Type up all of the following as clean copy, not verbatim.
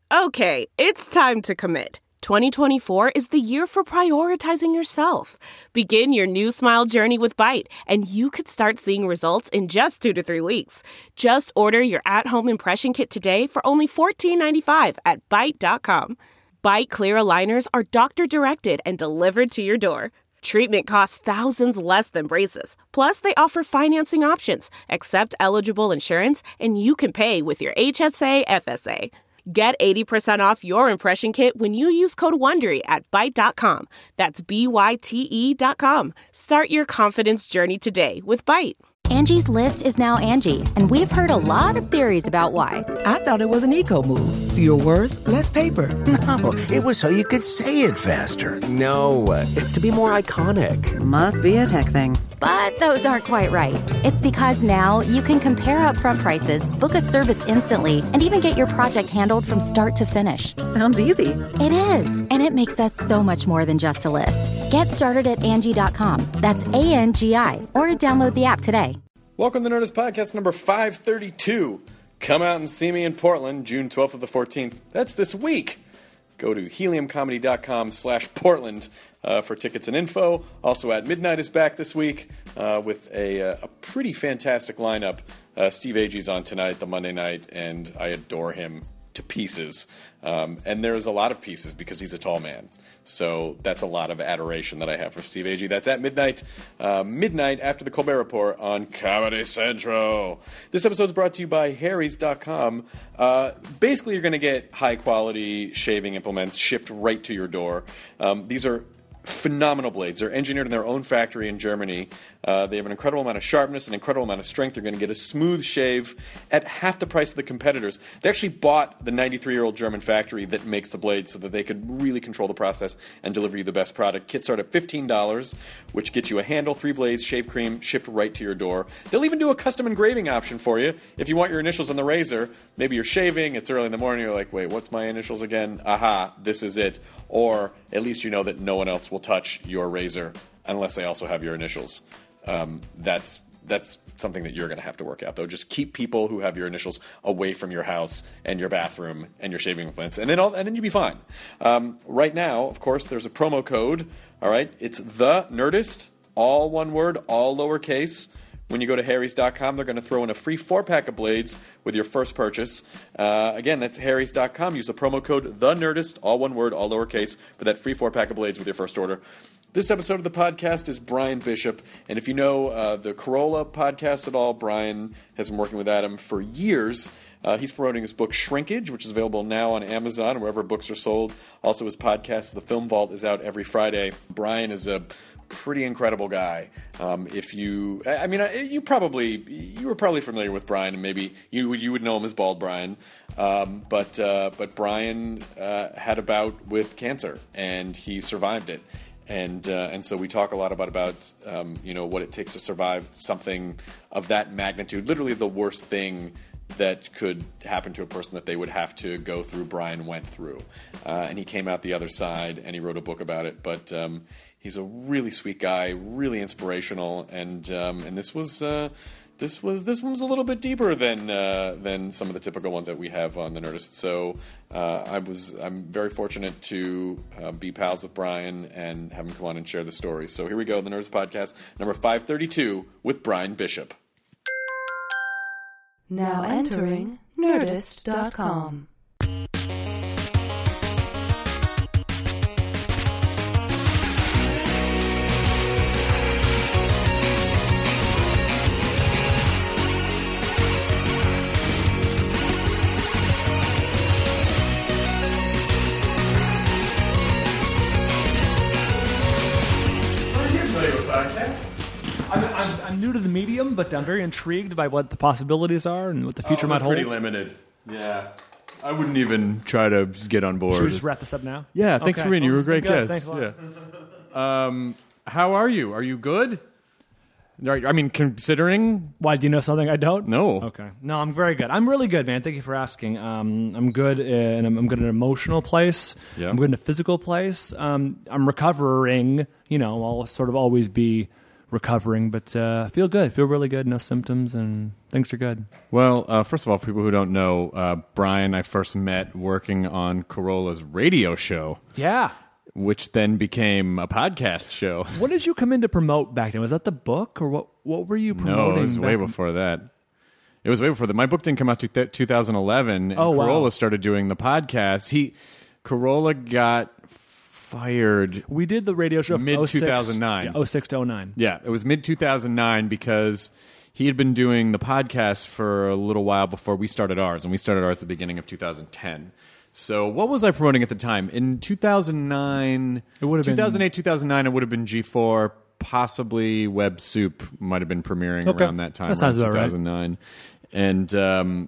Okay, it's time to commit. 2024 is the year for prioritizing yourself. Begin your new smile journey with Byte, and you could start seeing results in just 2 to 3 weeks. Just order your at-home impression kit today for only $14.95 at Byte.com. Byte Clear aligners are doctor-directed and delivered to your door. Treatment costs thousands less than braces. Plus, they offer financing options, accept eligible insurance, and you can pay with your HSA, FSA. Get 80% off your impression kit when you use code WONDERY at Byte.com. That's BYTE.com. Start your confidence journey today with Byte. Angie's List is now Angie, and we've heard a lot of theories about why. I thought it was an eco move. Fewer words, less paper. No, it was so you could say it faster. No, it's to be more iconic. Must be a tech thing. But those aren't quite right. It's because now you can compare upfront prices, book a service instantly, and even get your project handled from start to finish. Sounds easy. It is, and it makes us so much more than just a list. Get started at Angie.com. That's ANGI, or download the app today. Welcome to Nerdist Podcast number 532. Come out and see me in Portland, June 12th to the 14th. That's this week. Go to heliumcomedy.com/Portland for tickets and info. Also, At Midnight is back this week with a pretty fantastic lineup. Steve Agee's on tonight, the Monday night, and I adore him to pieces. And there's a lot of pieces because he's a tall man. So that's a lot of adoration that I have for Steve Agee. That's At Midnight, midnight after the Colbert Report on Comedy Central. This episode is brought to you by Harry's.com. Basically, you're going to get high-quality shaving implements shipped right to your door. These are phenomenal blades. They're engineered in their own factory in Germany. They have an incredible amount of sharpness, an incredible amount of strength. You're going to get a smooth shave at half the price of the competitors. They actually bought the 93-year-old German factory that makes the blades so that they could really control the process and deliver you the best product. Kits start at $15, which gets you a handle, 3 blades, shave cream, shipped right to your door. They'll even do a custom engraving option for you. If you want your initials on the razor, maybe you're shaving, it's early in the morning, you're like, wait, what's my initials again? Aha, this is it. Or at least you know that no one else will touch your razor unless they also have your initials. That's something that you're going to have to work out, though. Just keep people who have your initials away from your house and your bathroom and your shaving implements, and then you'll be fine. Right now, of course, there's a promo code. All right, it's the Nerdist, all one word, all lowercase. When you go to Harry's.com, they're going to throw in a free 4-pack of blades with your first purchase. Again, that's Harry's.com. Use the promo code TheNerdist, all one word, all lowercase, for that free 4-pack of blades with your first order. This episode of the podcast is Brian Bishop. And if you know the Corolla podcast at all, Brian has been working with Adam for years. He's promoting his book Shrinkage, which is available now on Amazon and wherever books are sold. Also, his podcast, The Film Vault, is out every Friday. Brian is a pretty incredible guy. You were probably familiar with Brian, and maybe you would know him as Bald Brian. But Brian had a bout with cancer, and he survived it. And so we talk a lot about what it takes to survive something of that magnitude. Literally, the worst thing that could happen to a person that they would have to go through, Brian went through. And he came out the other side, and he wrote a book about it. But he's a really sweet guy, really inspirational, and this one's a little bit deeper than some of the typical ones that we have on the Nerdist. So I'm very fortunate to be pals with Brian and have him come on and share the story. So here we go, the Nerdist Podcast, number 532 with Brian Bishop. Now entering Nerdist.com. I'm new to the medium, but I'm very intrigued by what the possibilities are and what the future might hold. Pretty limited. Yeah. I wouldn't even try to get on board. Should we just wrap this up now? Yeah, thanks for being here. You were a great guest. Thanks a lot. Yeah. How are you? Are you good? I mean, considering... Why, do you know something I don't? No. Okay. No, I'm very good. I'm really good, man. Thank you for asking. I'm good in I'm good in an emotional place. Yeah. I'm good in a physical place. I'm recovering. I'll sort of always be recovering, but feel good. Feel really good. No symptoms, and things are good. Well, first of all, for people who don't know, Brian, I first met working on Carolla's radio show. Yeah. Which then became a podcast show. What did you come in to promote back then? Was that the book, or what were you promoting? No, it was way before that. It was way before that. My book didn't come out to 2011, and Carolla started doing the podcast. Carolla got fired. We did the radio show mid 2009. Yeah, 06 to 09. Yeah, it was mid 2009 because he had been doing the podcast for a little while before we started ours, and we started ours at the beginning of 2010. So what was I promoting at the time? In 2009, it would have 2008, 2009, it would have been G4, possibly Web Soup might have been premiering around that time. That sounds about 2009. Right.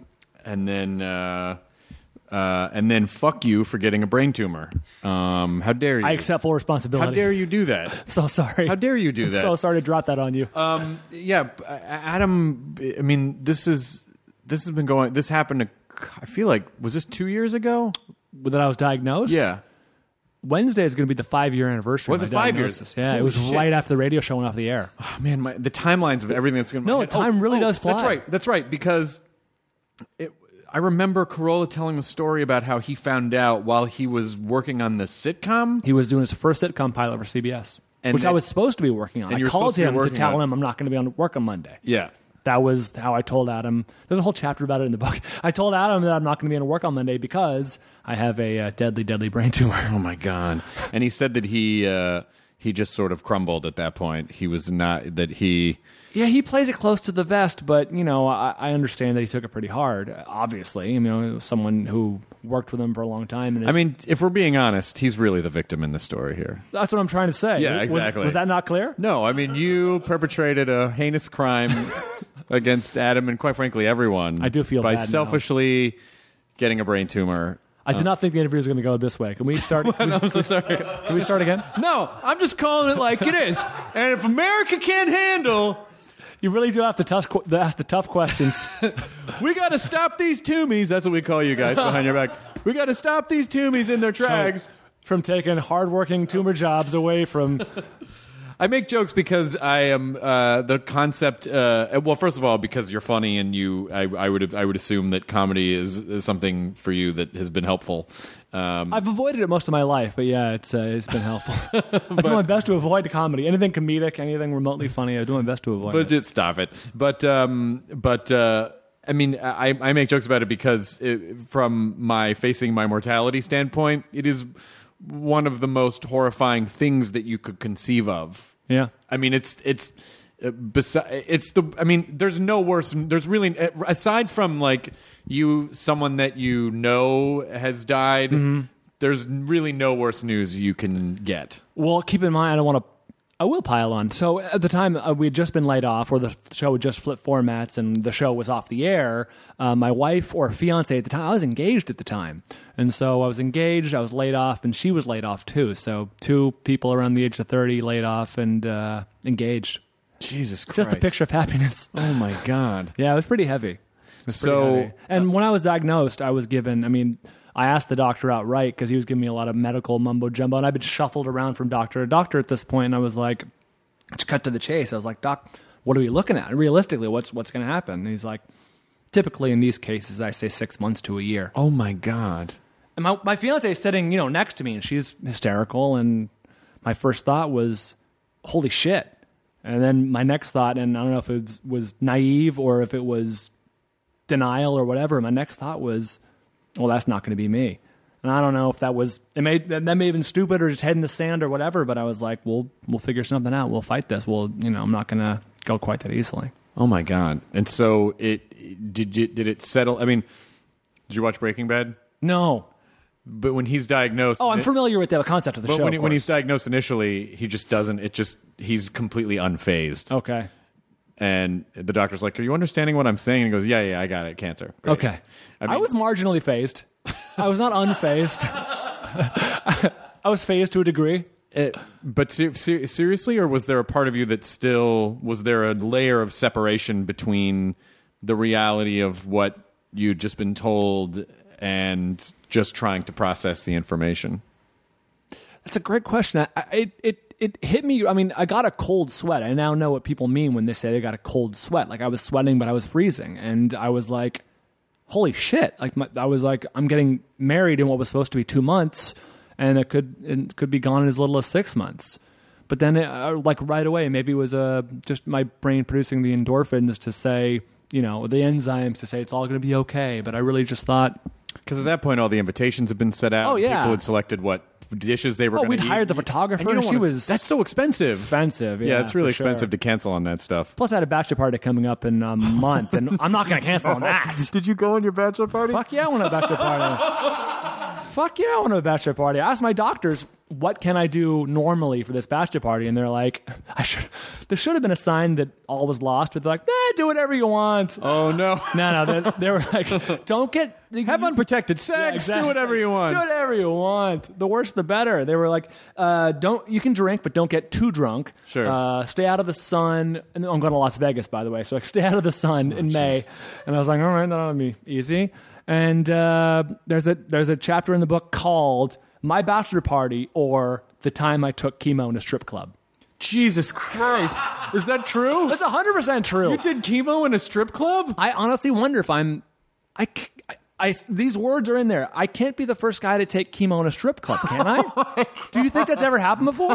And then fuck you for getting a brain tumor. How dare you? I accept full responsibility. How dare you do that? I'm so sorry. How dare you do that? I'm so sorry to drop that on you. Yeah, Adam, I mean, this happened I feel like, was this 2 years ago? That I was diagnosed? Yeah. Wednesday is going to be the 5-year anniversary. Was it 5 years? Yeah, Holy it was shit. right after the radio show went off the air. Oh, man, the timelines of everything that's going to... No, time really does fly. That's right, because I remember Carolla telling the story about how he found out while he was working on the sitcom. He was doing his first sitcom pilot for CBS, which I was supposed to be working on. I called him to tell him I'm not going to be on work on Monday. Yeah. That was how I told Adam. There's a whole chapter about it in the book. I told Adam that I'm not going to be on work on Monday because I have a deadly, deadly brain tumor. Oh, my God. And he said that he just sort of crumbled at that point. He was not... that he... Yeah, he plays it close to the vest, but, I understand that he took it pretty hard, obviously. Someone who worked with him for a long time. And if we're being honest, he's really the victim in the story here. That's what I'm trying to say. Yeah, exactly. Was that not clear? No, you perpetrated a heinous crime against Adam and, quite frankly, everyone. I do feel by bad selfishly getting a brain tumor. I did not think the interview was going to go this way. Can we start? I'm so sorry. Can we start again? No, I'm just calling it like it is. And if America can't handle... You really do have to ask the tough questions. We got to stop these Toomies. That's what we call you guys behind your back. We got to stop these Toomies in their tracks. From taking hardworking tumor jobs away from... I make jokes because I am the concept. Well, first of all, because you're funny, and I would assume that comedy is something for you that has been helpful. I've avoided it most of my life, but yeah, it's been helpful. I do my best to avoid comedy, anything comedic, anything remotely funny. I do my best to avoid. But just stop it. But I make jokes about it because from my facing my mortality standpoint, it is one of the most horrifying things that you could conceive of. Yeah. There's no worse. There's really, aside from like someone that has died, there's really no worse news you can get. Well, keep in mind, I will pile on. So at the time, we had just been laid off, or the show had just flipped formats, and the show was off the air. My wife, or fiance at the time, I was engaged at the time. And so I was engaged, I was laid off, and she was laid off too. So 2 people around the age of 30 laid off and engaged. Jesus Christ. Just a picture of happiness. Oh, my God. Yeah, it was pretty heavy. And when I was diagnosed, I was given, I asked the doctor outright because he was giving me a lot of medical mumbo jumbo, and I've been shuffled around from doctor to doctor at this point, and I was like, to cut to the chase, I was like, Doc, what are we looking at? Realistically, what's going to happen? And he's like, typically in these cases, I say 6 months to a year. Oh, my God. And my fiance is sitting, next to me, and she's hysterical, and my first thought was, holy shit. And then my next thought, and I don't know if it was naive or if it was denial or whatever, my next thought was, well, that's not going to be me. And I don't know if that may have been stupid or just head in the sand or whatever, but I was like, we'll figure something out. We'll fight this. I'm not going to go quite that easily. Oh, my God. And so did it settle? Did you watch Breaking Bad? No. But when he's diagnosed... Oh, I'm familiar with the concept of the show. When he's diagnosed initially, he just doesn't... He's completely unfazed. Okay. And the doctor's like, are you understanding what I'm saying? And he goes, yeah, I got it. Cancer. Great. Okay. I was marginally phased. I was not unfazed. I was phased to a degree. But seriously, or was there a part of you that still... Was there a layer of separation between the reality of what you'd just been told and just trying to process the information? That's a great question. it hit me. I mean, I got a cold sweat. I now know what people mean when they say they got a cold sweat. Like I was sweating, but I was freezing. And I was like, holy shit. Like I was like, I'm getting married in what was supposed to be 2 months, and it could be gone in as little as 6 months. But then like right away, maybe it was just my brain producing the endorphins to say, the enzymes to say it's all going to be okay. But I really just thought... Because at that point, all the invitations had been set out. Oh, yeah. People had selected what dishes they were going to eat. We'd hired the photographer, and she was... That's so expensive. Expensive, yeah. It's really expensive to cancel on that stuff. Plus, I had a bachelor party coming up in a month, and I'm not going to cancel on that. Did you go on your bachelor party? Fuck yeah, I went to a bachelor party. Fuck yeah, I went to a bachelor party. I asked my doctors, what can I do normally for this bachelor party? And they're like, there should have been a sign that all was lost, but they're like, do whatever you want. Oh, no. No, they were like, don't get... Have unprotected sex. Yeah, exactly. Do whatever you want. Do whatever you want. The worse, the better. They were like, you can drink, but don't get too drunk. Sure. Stay out of the sun. And I'm going to Las Vegas, by the way. So like, stay out of the sun in May. And I was like, all right, that'll be easy. And there's a chapter in the book called My Bachelor Party, or The Time I Took Chemo in a Strip Club. Jesus Christ. Is that true? That's 100% true. You did chemo in a strip club? I honestly wonder if these words are in there. I can't be the first guy to take chemo in a strip club, can I? Do you think that's ever happened before?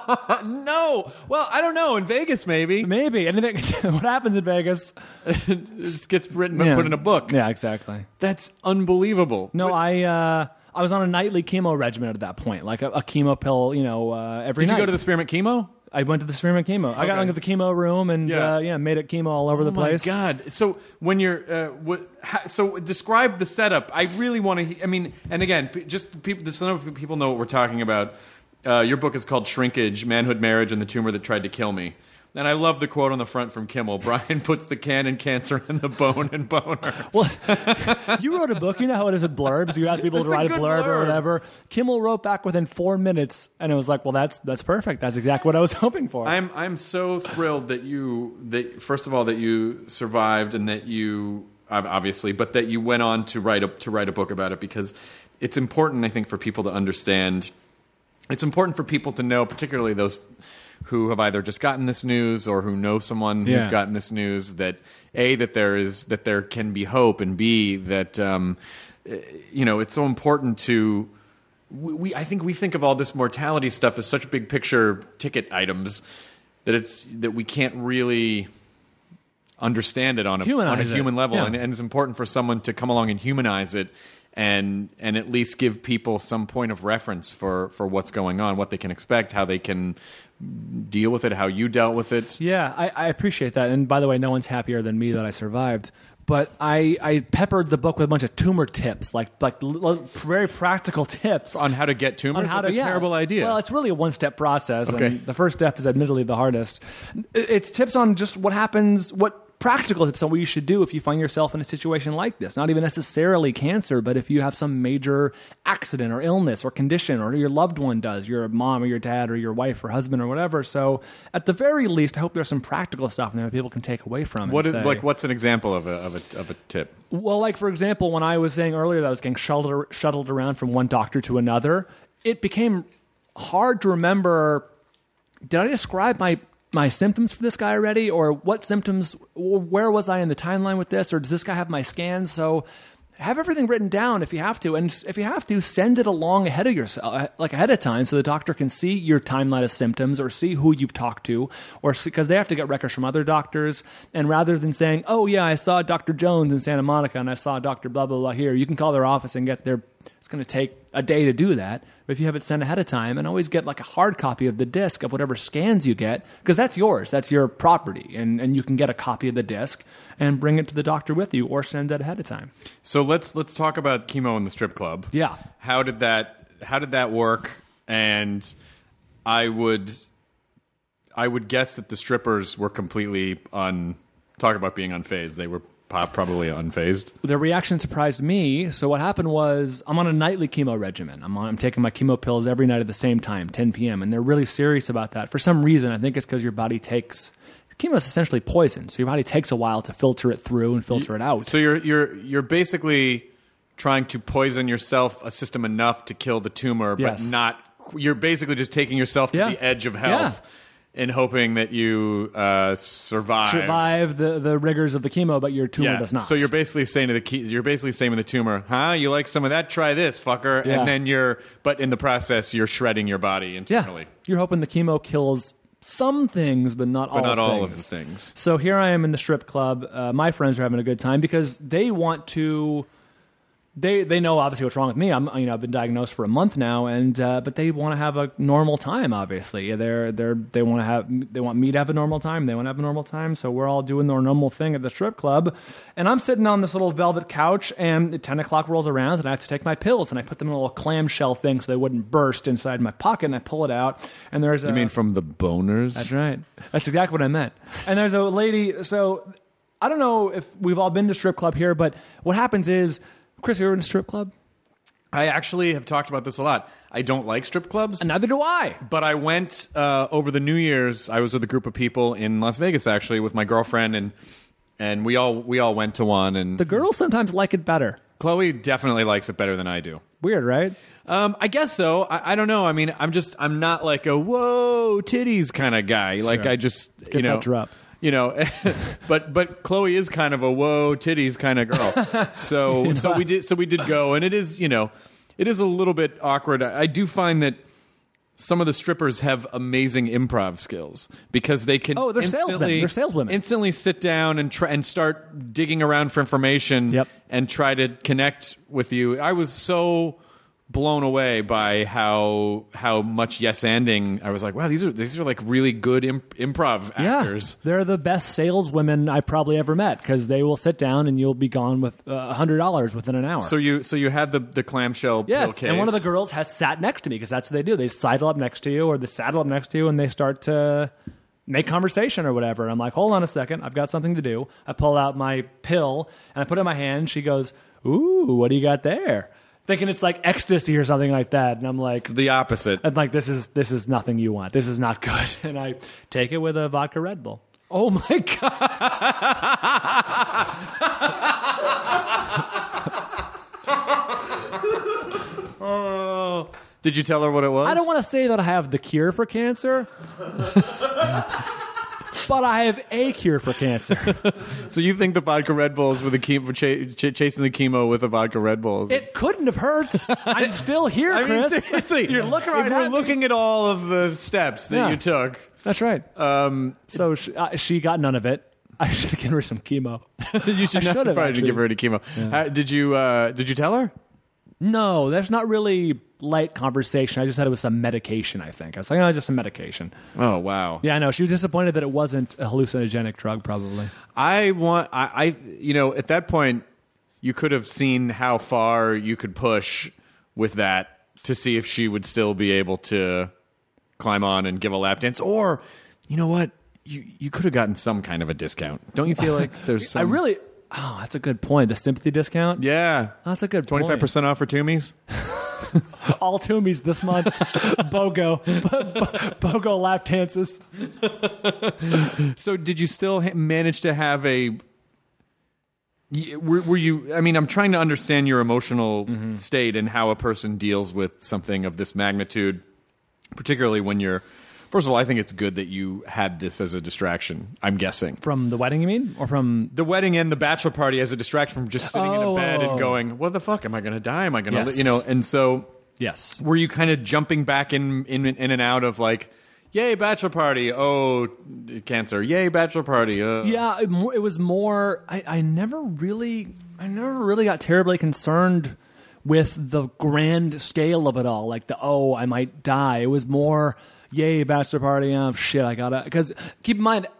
No. Well, I don't know. In Vegas, maybe. Maybe. Anything. What happens in Vegas? It just gets written and put in a book. Yeah, exactly. That's unbelievable. No, I was on a nightly chemo regimen at that point, like a chemo pill, every night. Did you go to the Spearmint Chemo? I went to the Spearmint Chemo. I got into the chemo room and made it chemo all over the place. Oh my God! So when you're, so describe the setup. I really want to. I mean, and again, just people. So people know what we're talking about. Your book is called Shrinkage: Manhood, Marriage, and the Tumor That Tried to Kill Me. And I love the quote on the front from Kimmel. Brian puts the can in cancer and the bone in boner. Well, you wrote a book. You know how it is with blurbs. You ask people to write a blurb or whatever. Kimmel wrote back within 4 minutes, and it was like, well, that's perfect. That's exactly what I was hoping for. I'm so thrilled that first of all that you survived, and that you obviously, but that you went on to write a book about it, because it's important, I think, for people to understand. It's important for people to know, particularly those who have either just gotten this news or who know someone who's gotten this news, that A, that there can be hope, and B, that it's so important to I think we think of all this mortality stuff as such big picture ticket items that we can't really understand it on a human level, and it's important for someone to come along and humanize it. And at least give people some point of reference for what's going on, what they can expect, how they can deal with it, how you dealt with it. Yeah, I appreciate that. And by the way, no one's happier than me that I survived. But I peppered the book with a bunch of tumor tips, like very practical tips on how to get tumors. That's a terrible idea. Well, it's really a one-step process, okay. And the first step is admittedly the hardest. It's tips on just what happens, what practical tips on what you should do if you find yourself in a situation like this. Not even necessarily cancer, but if you have some major accident or illness or condition, or your loved one does, your mom or your dad or your wife or husband or whatever. So at the very least, I hope there's some practical stuff in there that people can take away from. What's an example of a tip? Well, like for example, when I was saying earlier that I was getting shuttled around from one doctor to another, it became hard to remember. Did I describe my symptoms for this guy already, or what symptoms, where was I in the timeline with this, or does this guy have my scans? So have everything written down if you have to, and if you have to, send it along ahead of yourself, like ahead of time, so the doctor can see your timeline of symptoms or see who you've talked to, or because they have to get records from other doctors. And rather than saying, oh yeah, I saw Dr. Jones in Santa Monica and I saw Dr. blah blah blah here, you can call their office and get their. It's going to take a day to do that. But if you have it sent ahead of time, and always get like a hard copy of the disc of whatever scans you get, because that's yours, that's your property, and you can get a copy of the disc and bring it to the doctor with you, or send that ahead of time. So let's talk about chemo in the strip club. Yeah. How did that work? And I would guess that the strippers were completely talk about being unfazed. They were probably unfazed. Their reaction surprised me. So what happened was, I'm on a nightly chemo regimen. I'm taking my chemo pills every night at the same time, 10 p.m. And they're really serious about that. For some reason, I think it's because your body takes... Chemo is essentially poison, so your body takes a while to filter it through and filter it out. So you're basically trying to poison yourself a system enough to kill the tumor, yes. but not you're basically just taking yourself to the edge of health and hoping that you survive the rigors of the chemo, but your tumor does not. So you're basically saying to the tumor, "Huh? You like some of that? Try this, fucker." Yeah. And then but in the process, you're shredding your body internally. You're hoping the chemo kills some things, but not all of the things. So here I am in the strip club. My friends are having a good time because they want to. They know obviously what's wrong with me. I've been diagnosed for a month now, and but they want to have a normal time. Obviously, they want me to have a normal time. They want to have a normal time. So we're all doing our normal thing at the strip club, and I'm sitting on this little velvet couch, and 10 o'clock rolls around, and I have to take my pills, and I put them in a little clamshell thing so they wouldn't burst inside my pocket, and I pull it out, and there's You mean from the boners? That's right. That's exactly what I meant. And there's a lady. So I don't know if we've all been to strip club here, but what happens is. Chris, you ever in a strip club? I actually have talked about this a lot. I don't like strip clubs. And neither do I. But I went over the New Year's. I was with a group of people in Las Vegas, actually, with my girlfriend, and we all went to one. And the girls sometimes like it better. Chloe definitely likes it better than I do. Weird, right? I guess so. I don't know. I mean, I'm not like a whoa titties kind of guy. Like I just Get that drop. But Chloe is kind of a whoa titties kind of girl. So we did go, and it is a little bit awkward. I do find that some of the strippers have amazing improv skills because they can they're salesmen. They're saleswomen. Instantly sit down and start digging around for information and try to connect with you. I was so blown away by how much yes-anding. I was like, wow, these are like really good improv actors. They're the best saleswomen I probably ever met because they will sit down and you'll be gone with $100 within an hour. So you had the clamshell pill case. And one of the girls has sat next to me because that's what they do. They sidle up next to you or they saddle up next to you and they start to make conversation or whatever. I'm like, hold on a second, I've got something to do. I pull out my pill and I put it in my hand. She goes, ooh, what do you got there? Thinking it's like ecstasy or something like that, and I'm like, it's the opposite. I'm like, this is nothing you want. This is not good. And I take it with a vodka Red Bull. Oh my god! Oh, did you tell her what it was? I don't want to say that I have the cure for cancer. But I have a cure for cancer. So you think the vodka Red Bulls were the chasing the chemo with a vodka Red Bulls? It couldn't have hurt. I'm still here, Chris. Mean, seriously, you're looking right if we're looking at all of the steps that you took. That's right. So she got none of it. I should have given her some chemo. You should have probably give her any chemo. Yeah. Did you tell her? No, that's not really light conversation. I just said it was some medication, I think. I was like, oh, just some medication. Oh, wow. Yeah, I know. She was disappointed that it wasn't a hallucinogenic drug, probably. I at that point, you could have seen how far you could push with that to see if she would still be able to climb on and give a lap dance. Or, you know what? You could have gotten some kind of a discount. Don't you feel like there's some... Oh, that's a good point. The sympathy discount? Yeah. That's a good 25% off for Toomies? All Toomies this month. BOGO. BOGO lap dances. So did you still manage to have a... Were you... I mean, I'm trying to understand your emotional state and how a person deals with something of this magnitude, particularly when you're... First of all, I think it's good that you had this as a distraction, I'm guessing. From the wedding, you mean? Or from... The wedding and the bachelor party as a distraction from just sitting in a bed and going, what the fuck? Am I going to die? Am I going to... Yes. And so... Yes. Were you kind of jumping back in and out of like, yay, bachelor party. Oh, cancer. Yay, bachelor party. Yeah, it was more... I never really got terribly concerned with the grand scale of it all. Like I might die. It was more... Yay, bachelor party. Oh, shit, I gotta... Because keep in mind,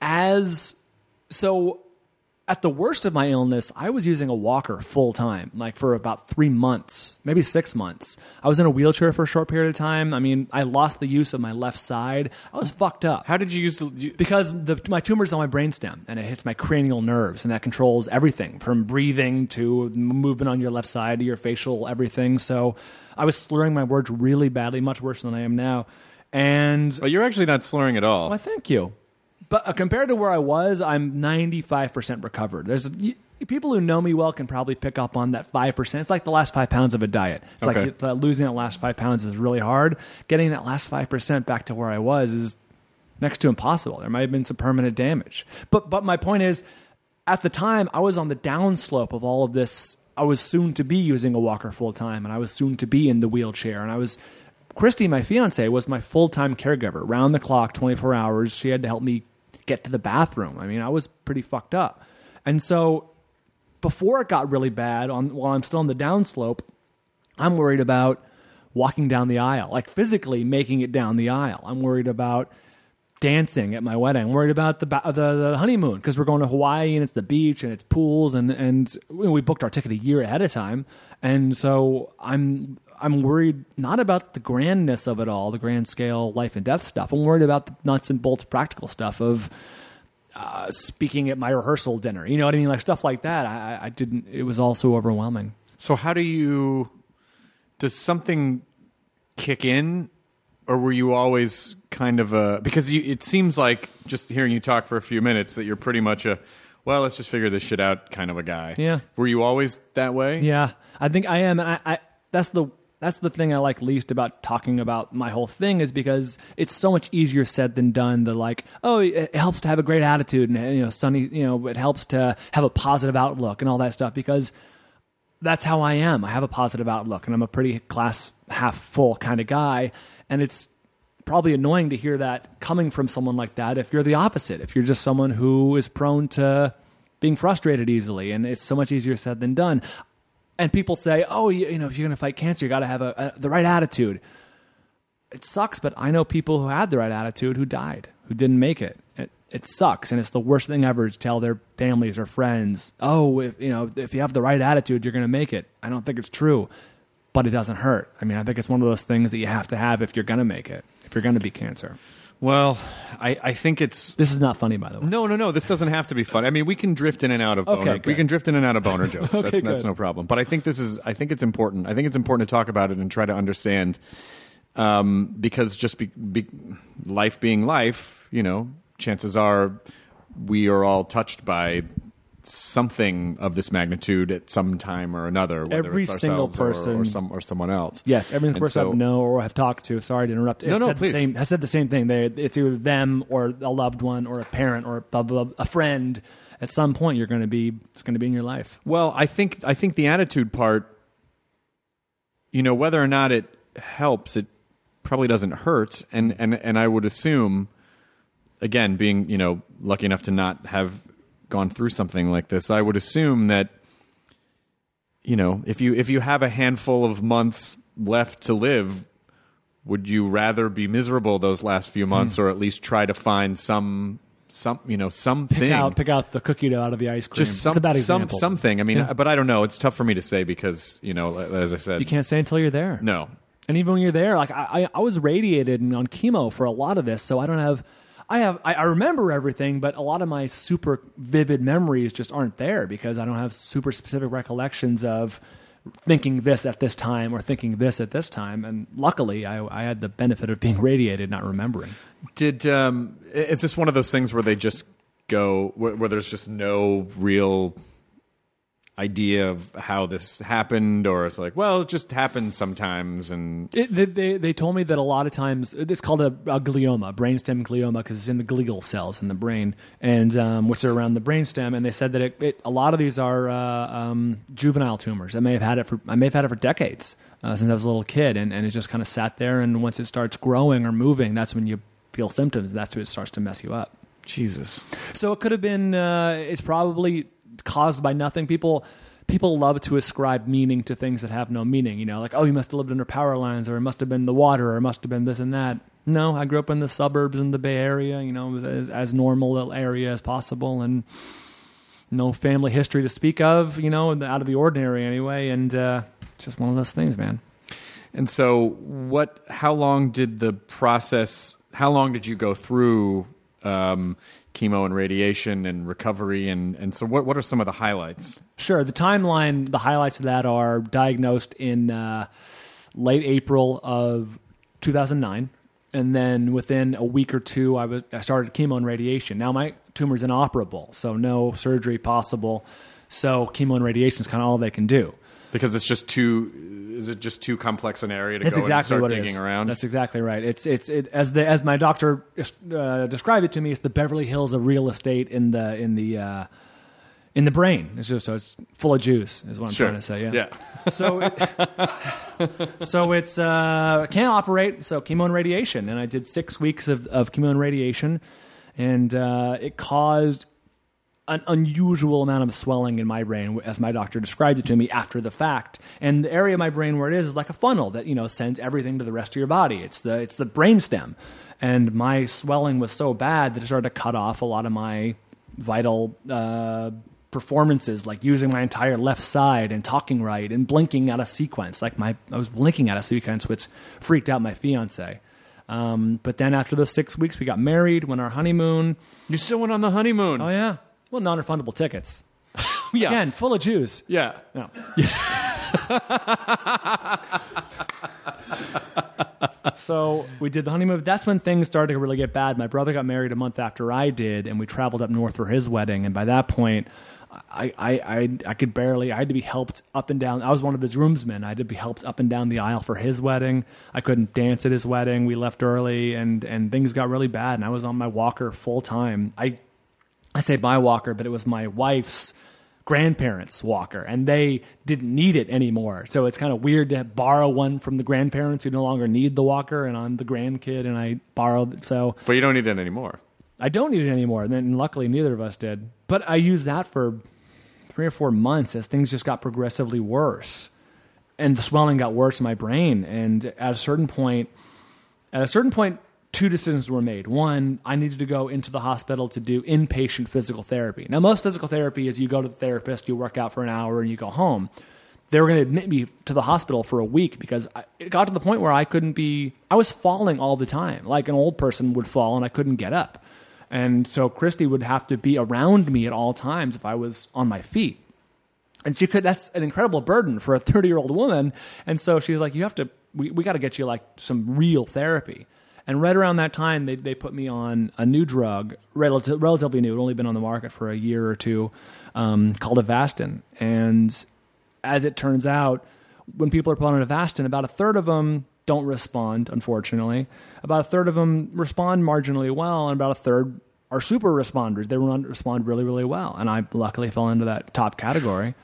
at the worst of my illness, I was using a walker full time, like for about 3 months, maybe 6 months. I was in a wheelchair for a short period of time. I mean, I lost the use of my left side. I was fucked up. How did you use Because my tumor's on my brainstem, and it hits my cranial nerves, and that controls everything, from breathing to movement on your left side to your facial everything. So I was slurring my words really badly, much worse than I am now. But you're actually not slurring at all. Well, thank you. But compared to where I was, I'm 95% recovered. people who know me well can probably pick up on that 5%. It's like the last 5 pounds of a diet. It's like losing that last 5 pounds is really hard. Getting that last 5% back to where I was is next to impossible. There might have been some permanent damage. But my point is, at the time, I was on the downslope of all of this. I was soon to be using a walker full time, and I was soon to be in the wheelchair. And Christy, my fiance, was my full-time caregiver, round the clock, 24 hours. She had to help me get to the bathroom. I mean, I was pretty fucked up. And so before it got really bad, while I'm still on the downslope, I'm worried about walking down the aisle, like physically making it down the aisle. I'm worried about dancing at my wedding. I'm worried about the honeymoon because we're going to Hawaii and it's the beach and it's pools and we booked our ticket a year ahead of time. And so I'm worried not about the grandness of it all, the grand scale life and death stuff. I'm worried about the nuts and bolts practical stuff of speaking at my rehearsal dinner. You know what I mean? Like stuff like that. I didn't. It was all so overwhelming. So does something kick in, or were you always kind of because it seems like just hearing you talk for a few minutes that you're pretty much let's just figure this shit out kind of a guy. Yeah. Were you always that way? Yeah, I think I am. And I that's the thing I like least about talking about my whole thing is because it's so much easier said than done. It helps to have a great attitude and, sunny, it helps to have a positive outlook and all that stuff because that's how I am. I have a positive outlook and I'm a pretty glass half full kind of guy. And it's probably annoying to hear that coming from someone like that if you're the opposite, if you're just someone who is prone to being frustrated easily, and it's so much easier said than done. And people say, if you're going to fight cancer, you got to have the right attitude. It sucks, but I know people who had the right attitude who died, who didn't make it. It sucks, and it's the worst thing ever to tell their families or friends, if you have the right attitude, you're going to make it. I don't think it's true, but it doesn't hurt. I mean, I think it's one of those things that you have to have if you're going to make it, if you're going to beat cancer. Well, I think it's... This is not funny, by the way. No. This doesn't have to be funny. I mean, we can drift in and out of boner. We can drift in and out of boner jokes. That's no problem. But I think it's important. I think it's important to talk about it and try to understand, because just life being life, chances are we are all touched by something of this magnitude at some time or another, whether every it's single ourselves person or someone else. Yes, every single person I know or have talked to. Sorry to interrupt. Please. Has said the same thing. It's either them or a loved one or a parent or a friend. At some point, it's going to be in your life. Well, I think the attitude part, whether or not it helps, it probably doesn't hurt, and I would assume, again, being lucky enough to not have gone through something like this, I would assume that if you have a handful of months left to live, would you rather be miserable those last few months or at least try to find something, pick out the cookie dough out of the ice cream? Just it's a bad example. Something. I mean, but I don't know. It's tough for me to say because as I said, you can't say until you're there. No. And even when you're there, like I was radiated and on chemo for a lot of this, so I remember everything, but a lot of my super vivid memories just aren't there because I don't have super specific recollections of thinking this at this time or thinking this at this time. And luckily, I had the benefit of being radiated, not remembering. Is this one of those things where they just go, where there's just no real idea of how this happened, or it's like, well, it just happens sometimes? And they told me that a lot of times it's called a glioma, brainstem glioma, because it's in the glial cells in the brain, and which are around the brainstem. And they said that a lot of these are juvenile tumors. I may have had it for decades since I was a little kid, and it just kind of sat there. And once it starts growing or moving, that's when you feel symptoms. That's when it starts to mess you up. Jesus. So it could have been. It's probably caused by nothing. People love to ascribe meaning to things that have no meaning. Like, oh, you must have lived under power lines, or it must have been the water, or it must have been this and that. No, I grew up in the suburbs in the Bay Area, as normal area as possible, and no family history to speak of, out of the ordinary anyway. And it's just one of those things, man. And so how long did you go through chemo and radiation and recovery, and so what are some of the highlights? Sure. The timeline, the highlights of that are diagnosed in late April of 2009, and then within a week or two, I started chemo and radiation. Now my tumor's inoperable, so no surgery possible. So chemo and radiation is kind of all they can do. Because it's just is it just too complex an area to That's go exactly and what start it digging is. around? That's exactly right. As my doctor described it to me, it's the Beverly Hills of real estate in the brain. It's just, so it's full of juice, is what I'm trying to say. Yeah. So it's can't operate. So chemo and radiation, and I did 6 weeks of chemo and radiation, and it caused an unusual amount of swelling in my brain, as my doctor described it to me after the fact. And the area of my brain where it is like a funnel that, sends everything to the rest of your body. It's the brainstem. And my swelling was so bad that it started to cut off a lot of my vital performances, like using my entire left side and talking right and blinking out of sequence. I was blinking out of sequence, which freaked out my fiance. But then after those 6 weeks, we got married, went on our honeymoon. You still went on the honeymoon? Oh, yeah. Well, non-refundable tickets. Yeah. Again, full of Jews. Yeah. No. So we did the honeymoon. That's when things started to really get bad. My brother got married a month after I did, and we traveled up north for his wedding. And by that point, I could barely. I had to be helped up and down. I was one of his groomsmen. I had to be helped up and down the aisle for his wedding. I couldn't dance at his wedding. We left early, and things got really bad. And I was on my walker full time. I say my walker, but it was my wife's grandparents' walker, and they didn't need it anymore. So it's kind of weird to borrow one from the grandparents who no longer need the walker, and I'm the grandkid, and I borrowed it. So, but you don't need it anymore. I don't need it anymore, and then luckily neither of us did. But I used that for 3 or 4 months as things just got progressively worse, and the swelling got worse in my brain. And at a certain point, 2 decisions were made. One, I needed to go into the hospital to do inpatient physical therapy. Now, most physical therapy is you go to the therapist, you work out for an hour, and you go home. They were going to admit me to the hospital for a week because it got to the point where I was falling all the time, like an old person would fall, and I couldn't get up. And so Christy would have to be around me at all times if I was on my feet. And that's an incredible burden for a 30-year-old woman. And so she was like, we got to get you like some real therapy. And right around that time, they put me on a new drug, relatively new. It had only been on the market for a year or two, called Avastin. And as it turns out, when people are put on Avastin, about a third of them don't respond, unfortunately. About a third of them respond marginally well, and about a third are super responders. They respond really, really well. And I luckily fell into that top category.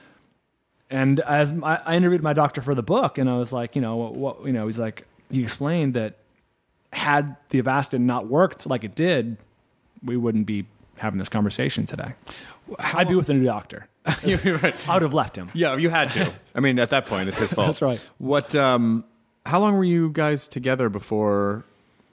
And as I interviewed my doctor for the book, and I was like, he's like, he explained that had the Avastin not worked like it did, we wouldn't be having this conversation today. I'd be with a new doctor. You're right. I would have left him. Yeah, you had to. I mean, at that point, it's his fault. That's right. What? How long were you guys together before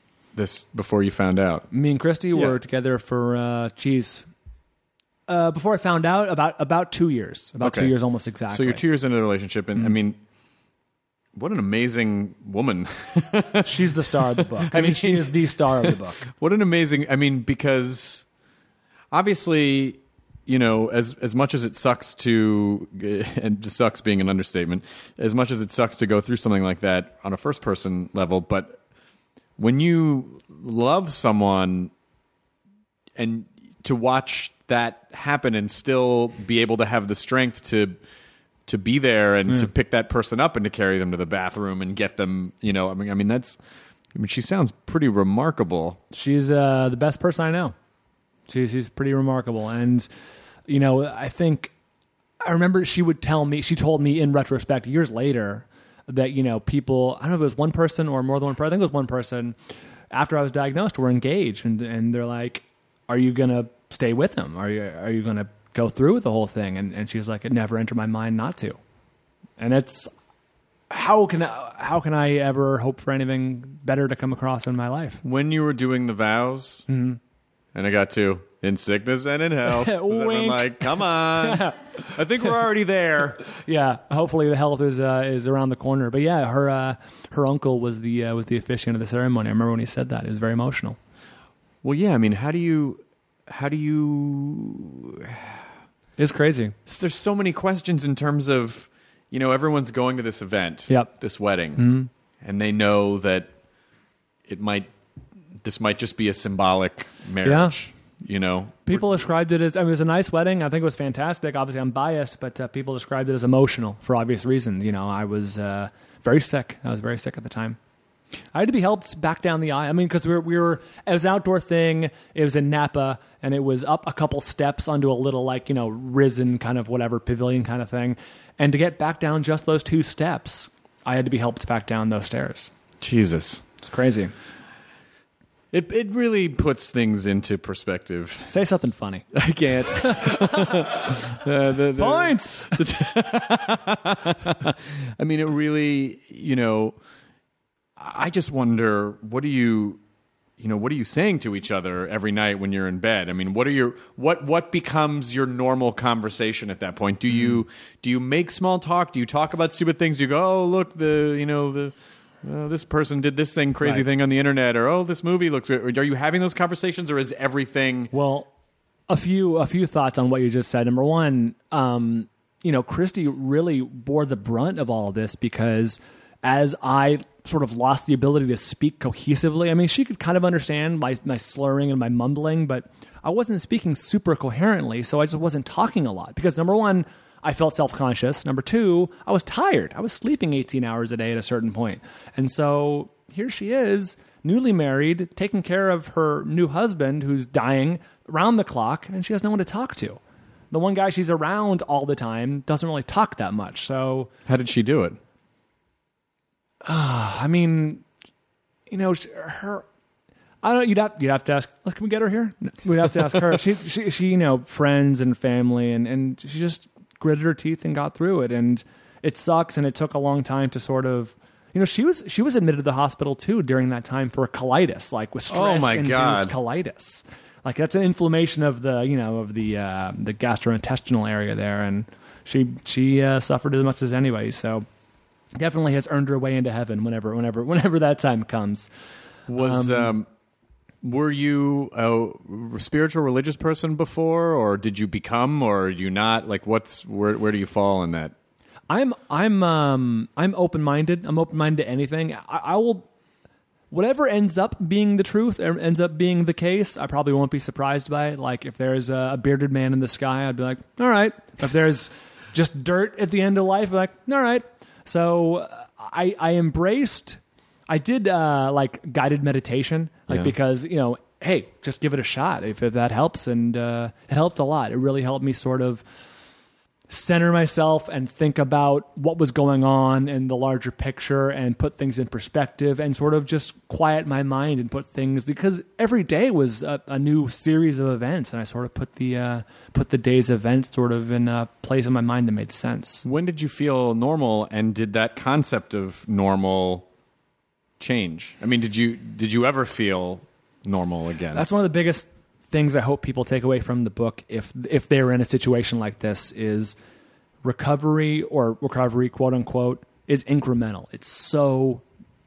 you found out? Me and Christy were together for before I found out, about 2 years. About 2 years, almost exactly. So you're 2 years into the relationship, and I mean, what an amazing woman. She's the star of the book. I mean, she is the star of the book. What an amazing, because obviously, as much as it sucks and sucks being an understatement, as much as it sucks to go through something like that on a first person level, but when you love someone and to watch that happen and still be able to have the strength to be there and to pick that person up and to carry them to the bathroom and get them, she sounds pretty remarkable. She's the best person I know. She's pretty remarkable. And, I remember she told me in retrospect years later that, people, I don't know if it was one person or more than one person. I think it was one person after I was diagnosed were engaged and they're like, are you going to stay with him? Are you going to go through with the whole thing? And she was like, it never entered my mind not to. And it's, how can I ever hope for anything better to come across in my life? When you were doing the vows, and I got to, in sickness and in health, was everyone like, come on, I think we're already there. Yeah, hopefully the health is around the corner. But yeah, her uncle was the officiant of the ceremony. I remember when he said that. It was very emotional. Well, yeah, I mean, how do you It's crazy. There's so many questions in terms of, everyone's going to this event, this wedding, and they know that this might just be a symbolic marriage. People described it as, it was a nice wedding. I think it was fantastic. Obviously, I'm biased, but people described it as emotional for obvious reasons. I was very sick. I was very sick at the time. I had to be helped back down the aisle. Because we were, it was an outdoor thing. It was in Napa, and it was up a couple steps onto a little, risen kind of whatever, pavilion kind of thing. And to get back down just those 2 steps, I had to be helped back down those stairs. Jesus. It's crazy. It really puts things into perspective. Say something funny. I can't. Points! It really, I just wonder, what are you saying to each other every night when you're in bed? What becomes your normal conversation at that point? Do you make small talk? Do you talk about stupid things? You go, oh, look, this person did this crazy thing on the internet, or oh, this movie looks good. Are you having those conversations, or is everything? Well, a few thoughts on what you just said. Number one, Christy really bore the brunt of all of this, because as I sort of lost the ability to speak cohesively, she could kind of understand my slurring and my mumbling, but I wasn't speaking super coherently, so I just wasn't talking a lot. Because number one, I felt self-conscious. Number two, I was tired. I was sleeping 18 hours a day at a certain point. And so here she is, newly married, taking care of her new husband who's dying around the clock, and she has no one to talk to. The one guy she's around all the time doesn't really talk that much. So how did she do it? Her. I don't know. You'd have to ask. Can we get her here? We'd have to ask her. She friends and family, and she just gritted her teeth and got through it. And it sucks, and it took a long time to sort of, she was admitted to the hospital too during that time for colitis, with stress-induced colitis. That's an inflammation of the the gastrointestinal area there, and she suffered as much as anybody. So definitely has earned her way into heaven whenever that time comes. Were you a spiritual religious person before, or did you become, or are you not? Where do you fall in that? I'm open-minded. I'm open-minded to anything. I will, whatever ends up being the truth or ends up being the case, I probably won't be surprised by it. If there's a bearded man in the sky, I'd be like, all right. If there's just dirt at the end of life, I'd be like, all right. So I embraced. I did guided meditation, because hey, just give it a shot if that helps, and it helped a lot. It really helped me sort of center myself and think about what was going on in the larger picture, and put things in perspective, and sort of just quiet my mind and put things, because every day was a new series of events, and I sort of put the day's events sort of in a place in my mind that made sense. When did you feel normal, and did that concept of normal change? Did you ever feel normal again? That's one of the biggest things I hope people take away from the book, if they're in a situation like this, is recovery quote unquote is incremental. It's so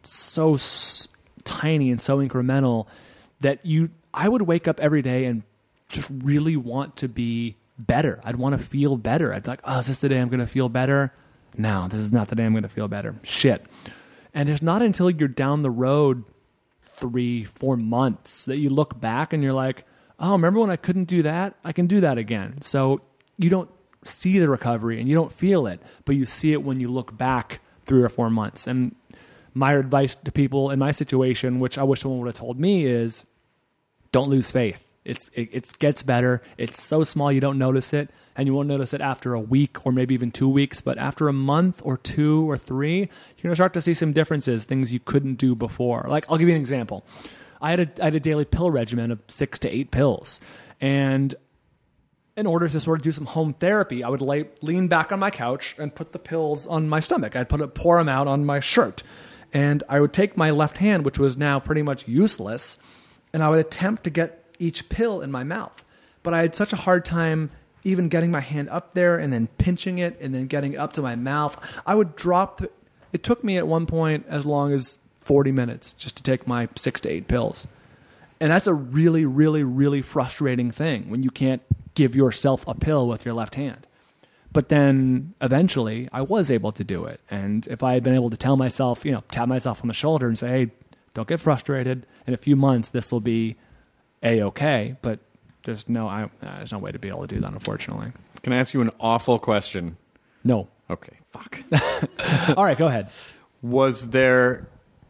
tiny and so incremental that I would wake up every day and just really want to be better. I'd want to feel better. I'd be like, oh, is this the day I'm going to feel better? No, this is not the day I'm going to feel better. Shit. And it's not until you're down the road 3-4 months that you look back and you're like, oh, remember when I couldn't do that? I can do that again. So you don't see the recovery and you don't feel it, but you see it when you look back 3 or 4 months. And my advice to people in my situation, which I wish someone would have told me, is don't lose faith. It gets better. It's so small you don't notice it, and you won't notice it after a week or maybe even 2 weeks, but after a month or 2 or 3, you're going to start to see some differences, things you couldn't do before. I'll give you an example. I had a daily pill regimen of 6 to 8 pills, and in order to sort of do some home therapy, I would lean back on my couch and put the pills on my stomach. I'd pour them out on my shirt, and I would take my left hand, which was now pretty much useless, and I would attempt to get each pill in my mouth. But I had such a hard time even getting my hand up there and then pinching it and then getting it up to my mouth. I would drop. It took me at one point as long as 40 minutes just to take my 6 to 8 pills. And that's a really, really, really frustrating thing when you can't give yourself a pill with your left hand. But then eventually I was able to do it. And if I had been able to tell myself, tap myself on the shoulder and say, hey, don't get frustrated. In a few months, this will be A-okay. But there's no way to be able to do that, unfortunately. Can I ask you an awful question? No. Okay, fuck. All right, go ahead. Was there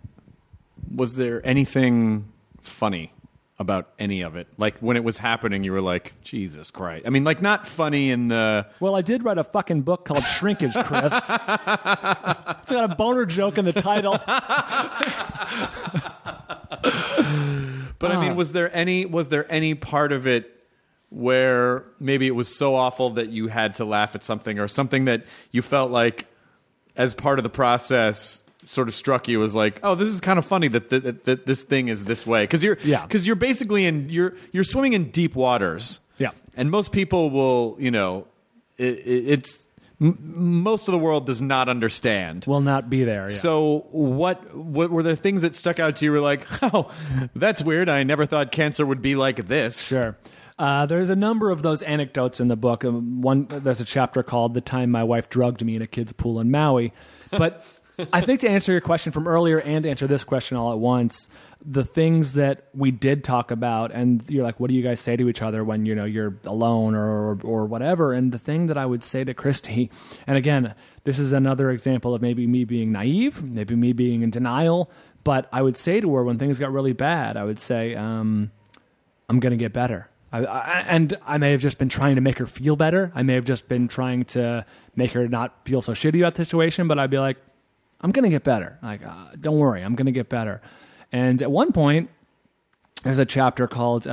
anything funny about any of it? Like, when it was happening, you were like, Jesus Christ. I mean, like, not funny in the... Well, I did write a fucking book called Shrinkage, Chris. It's got a boner joke in the title. But I mean, was there any part of it where maybe it was so awful that you had to laugh at something, or something that you felt like as part of the process sort of struck you as like, oh, this is kind of funny that this thing is this way? Because you're basically you're swimming in deep waters. Yeah. And most people will, most of the world does not understand. Will not be there. Yeah. So what were there things that stuck out to you? Were like, oh, that's weird. I never thought cancer would be like this. Sure. There's a number of those anecdotes in the book. There's a chapter called "The Time My Wife Drugged Me in a Kid's Pool in Maui." But I think to answer your question from earlier and answer this question all at once, the things that we did talk about, and you're like, what do you guys say to each other when you're alone or whatever? And the thing that I would say to Christy, and again, this is another example of maybe me being naive, maybe me being in denial, but I would say to her when things got really bad, I would say, I'm going to get better. And I may have just been trying to make her feel better. I may have just been trying to make her not feel so shitty about the situation, but I'd be like, I'm going to get better. Like, don't worry, I'm going to get better. And at one point, there's a chapter called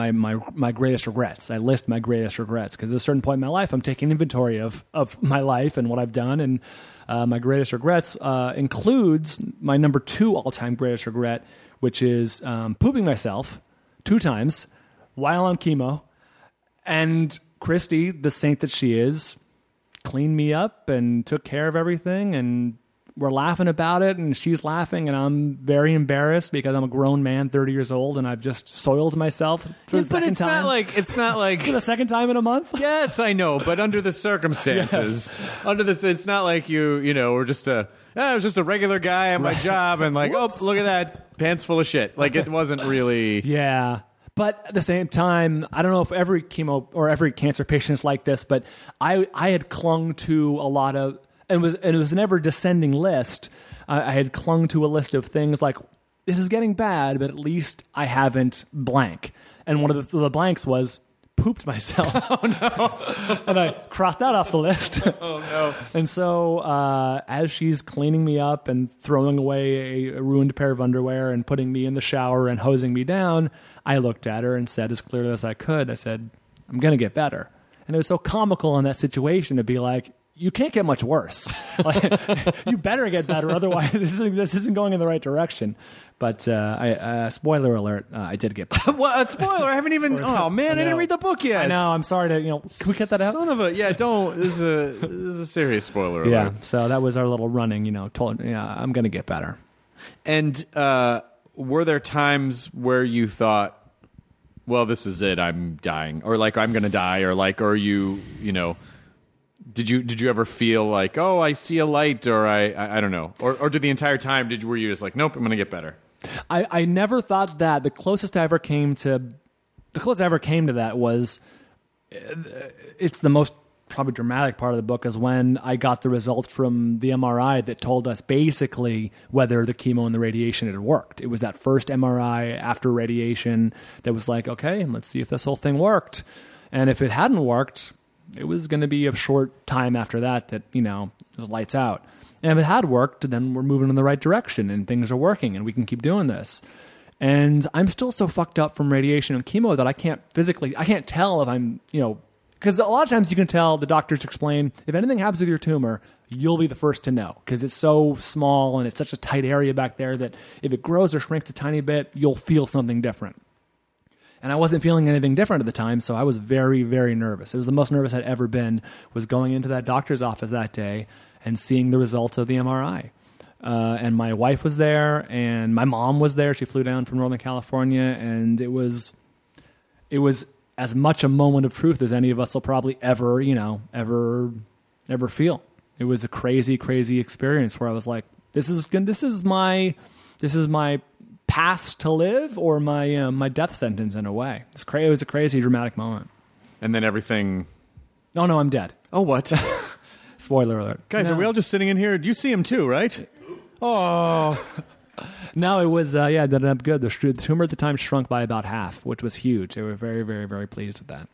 my greatest regrets. I list my greatest regrets because at a certain point in my life, I'm taking inventory of my life and what I've done. And my greatest regrets includes my number 2 all-time greatest regret, which is pooping myself 2 times while on chemo. And Christy, the saint that she is, cleaned me up and took care of everything, and we're laughing about it, and she's laughing, and I'm very embarrassed because I'm a grown man, 30 years old, and I've just soiled myself for the second time. It's not like for the second time in a month. Yes, I know, but under the circumstances, it's not like we're just I was just a regular guy at my job, and like, oh, look at that, pants full of shit. Like, it wasn't really. Yeah. But at the same time, I don't know if every chemo or every cancer patient is like this, but I had clung to a lot of, and it was an ever descending list. I had clung to a list of things like, this is getting bad, but at least I haven't blank. And one of the blanks was pooped myself. Oh, no. And I crossed that off the list. Oh, no. And so as she's cleaning me up and throwing away a ruined pair of underwear and putting me in the shower and hosing me down, I looked at her and said as clearly as I could, I said, I'm going to get better. And it was so comical in that situation to be like, you can't get much worse. Like, you better get better, otherwise this isn't going in the right direction. But spoiler alert, I did get better. What? Spoiler? I haven't even. Oh man, I didn't read the book yet. I know. I'm sorry to. Can we cut that out? Son of a. Yeah, don't. This is a serious spoiler alert. Yeah. So that was our little running. I'm going to get better. And were there times where you thought, well, this is it, I'm dying, or like I'm going to die, or like, or did you ever feel like, oh, I see a light, or I don't know, or did the entire time were you just like, nope, I'm going to get better? I never thought that. The closest I ever came to that was, it's the most probably dramatic part of the book, is when I got the results from the MRI that told us basically whether the chemo and the radiation had worked. It was that first MRI after radiation that was like, okay, let's see if this whole thing worked. And if it hadn't worked, it was going to be a short time after that it was lights out. And if it had worked, then we're moving in the right direction and things are working and we can keep doing this. And I'm still so fucked up from radiation and chemo that I can't tell if I'm, because a lot of times you can tell, the doctors explain, if anything happens with your tumor, you'll be the first to know because it's so small and it's such a tight area back there that if it grows or shrinks a tiny bit, you'll feel something different. And I wasn't feeling anything different at the time, so I was very, very nervous. It was the most nervous I'd ever been, was going into that doctor's office that day and seeing the results of the MRI. And my wife was there, and my mom was there. She flew down from Northern California, and it was as much a moment of truth as any of us will probably ever feel. It was a crazy, crazy experience where I was like, this is my pass to live or my death sentence in a way. It was a crazy, dramatic moment. And then everything... Oh, no, I'm dead. Oh, what? Spoiler alert. Guys, no. Are we all just sitting in here? You see him too, right? Oh. No, it was, it ended up good. The tumor at the time shrunk by about half, which was huge. They were very, very, very pleased with that.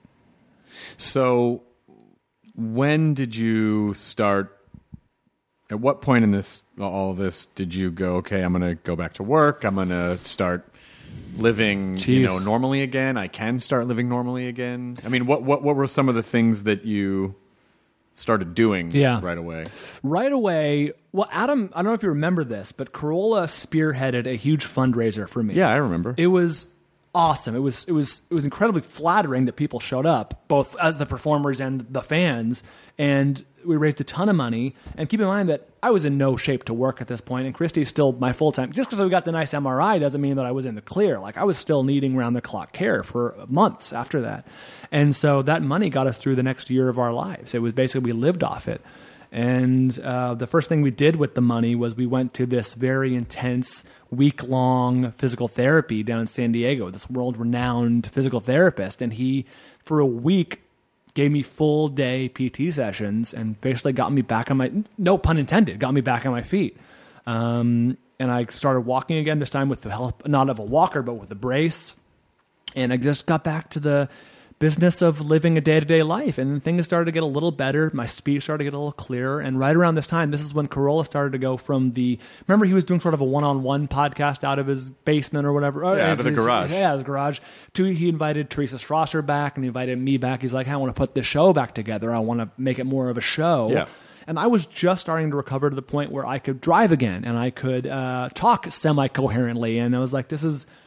So when did you start... At what point in all of this did you go, okay, I'm going to go back to work. I'm going to start living, normally again. I can start living normally again. I mean, what were some of the things that you started doing right away? Right away. Well, Adam, I don't know if you remember this, but Carolla spearheaded a huge fundraiser for me. Yeah, I remember. It was awesome. It was incredibly flattering that people showed up, both as the performers and the fans, and we raised a ton of money. And keep in mind that I was in no shape to work at this point, and Christy's still my full-time. Just because we got the nice MRI doesn't mean that I was in the clear. Like, I was still needing round-the-clock care for months after that. And so that money got us through the next year of our lives. It was basically, we lived off it. And the first thing we did with the money was we went to this very intense week-long physical therapy down in San Diego, this world-renowned physical therapist. And he, for a week, gave me full day PT sessions and basically got me back on my, no pun intended, got me back on my feet. And I started walking again, this time with the help, not of a walker, but with a brace. And I just got back to the business of living a day-to-day life. And things started to get a little better. My speech started to get a little clearer. And right around this time, this is when Carolla started to go from remember he was doing sort of a one-on-one podcast out of his basement or whatever. Out of the garage. Yeah, his garage. He invited Teresa Strasser back and he invited me back. He's like, hey, I want to put this show back together. I want to make it more of a show. Yeah. And I was just starting to recover to the point where I could drive again and I could talk semi-coherently. And I was like, this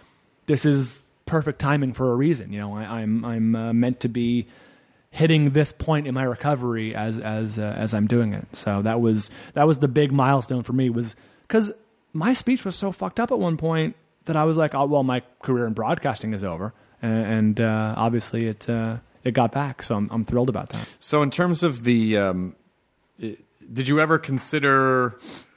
is perfect timing for a reason. I'm meant to be hitting this point in my recovery as I'm doing it. So that was the big milestone for me, was because my speech was so fucked up at one point that I was like, oh, well, my career in broadcasting is over, and obviously it got back. So I'm thrilled about that. So in terms of the, did you ever consider?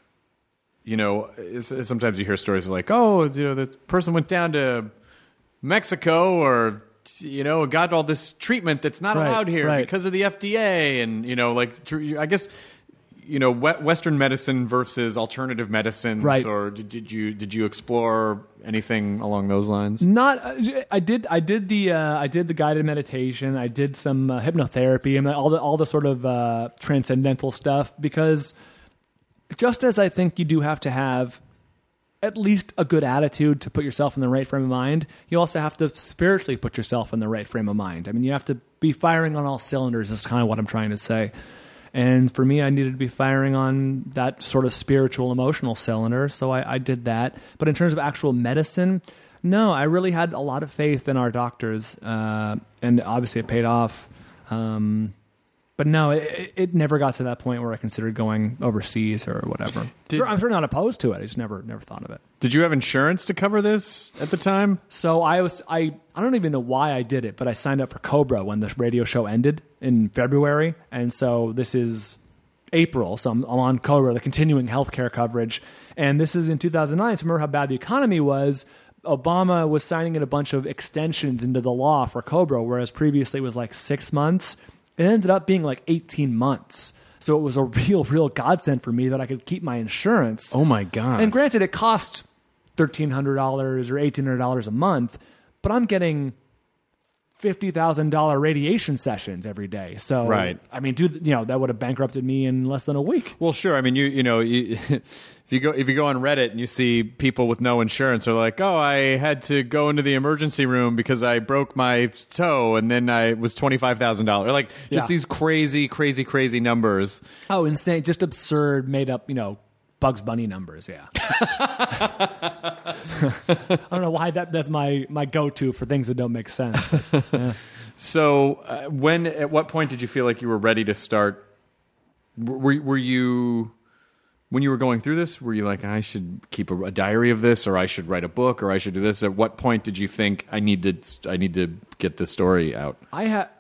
Sometimes you hear stories like, oh, the person went down to Mexico or, got all this treatment that's not allowed here because of the FDA. And, I guess, Western medicine versus alternative medicine. Right. Or did you explore anything along those lines? Not, I did the guided meditation. I did some hypnotherapy and all the sort of transcendental stuff, because just as I think you do have to have at least a good attitude to put yourself in the right frame of mind, you also have to spiritually put yourself in the right frame of mind. I mean, you have to be firing on all cylinders is kind of what I'm trying to say. And for me, I needed to be firing on that sort of spiritual, emotional cylinder, so I did that. But in terms of actual medicine, no, I really had a lot of faith in our doctors, and obviously it paid off. But no, it never got to that point where I considered going overseas or whatever. I'm sure not opposed to it. I just never thought of it. Did you have insurance to cover this at the time? So I don't even know why I did it, but I signed up for Cobra when the radio show ended in February. And so this is April. So I'm on Cobra, the continuing healthcare coverage. And this is in 2009. So remember how bad the economy was. Obama was signing in a bunch of extensions into the law for Cobra, whereas previously it was like 6 months. It ended up being like 18 months. So it was a real godsend for me that I could keep my insurance. Oh, my God. And granted, it cost $1,300 or $1,800 a month, but I'm getting $50,000 radiation sessions every day. So, right. I mean, that would have bankrupted me in less than a week. Well, sure. I mean, if you go on Reddit and you see people with no insurance are like, oh, I had to go into the emergency room because I broke my toe, and then I was $25,000. Like just these crazy numbers. Oh, insane! Just absurd, made up, Bugs Bunny numbers. Yeah. I don't know why that's my go-to for things that don't make sense. But, yeah. So at what point did you feel like you were ready to start? Were you, when you were going through this, were you like, I should keep a diary of this, or I should write a book, or I should do this? At what point did you think I need to get this story out?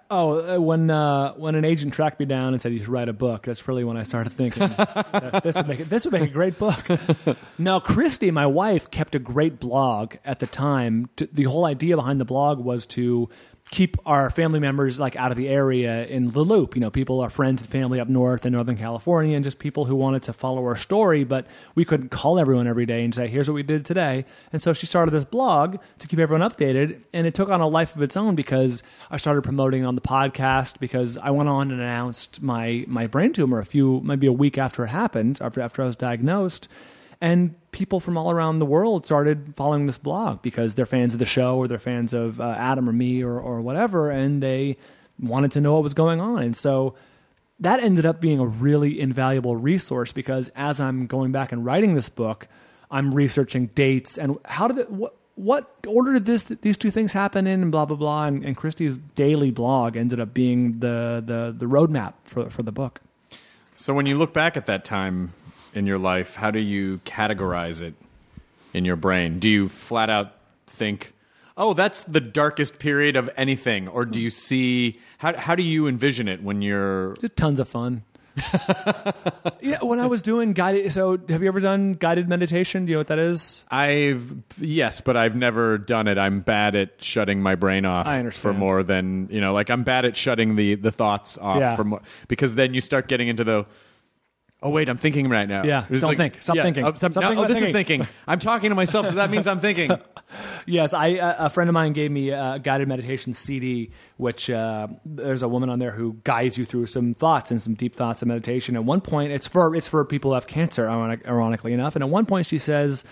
When an agent tracked me down and said you should write a book, that's really when I started thinking this would make a great book. Now, Christy, my wife, kept a great blog at the time. The whole idea behind the blog was to keep our family members like out of the area in the loop. You know, people, our friends and family up north in Northern California, and just people who wanted to follow our story, but we couldn't call everyone every day and say, here's what we did today. And so she started this blog to keep everyone updated, and it took on a life of its own because I started promoting on the podcast because I went on and announced my brain tumor maybe a week after it happened, after I was diagnosed. And people from all around the world started following this blog because they're fans of the show or they're fans of Adam or me or whatever, and they wanted to know what was going on. And so that ended up being a really invaluable resource because as I'm going back and writing this book, I'm researching dates and what order did these two things happen in and blah, blah, blah. And Christy's daily blog ended up being the roadmap for the book. So when you look back at that time in your life, how do you categorize it in your brain? Do you flat out think, oh, that's the darkest period of anything? Or do you see, how do you envision it when you're... Tons of fun. Yeah, when I was doing guided... So have you ever done guided meditation? Do you know what that is? Yes, but I've never done it. I'm bad at shutting my brain off for more than, like I'm bad at shutting the thoughts off for more, because then you start getting into the... Oh, wait, I'm thinking right now. Yeah, don't think. Stop thinking. This is thinking. I'm talking to myself, so that means I'm thinking. Yes, a friend of mine gave me a guided meditation CD, which there's a woman on there who guides you through some thoughts and some deep thoughts of meditation. At one point, it's for people who have cancer, ironically enough. And at one point, she says,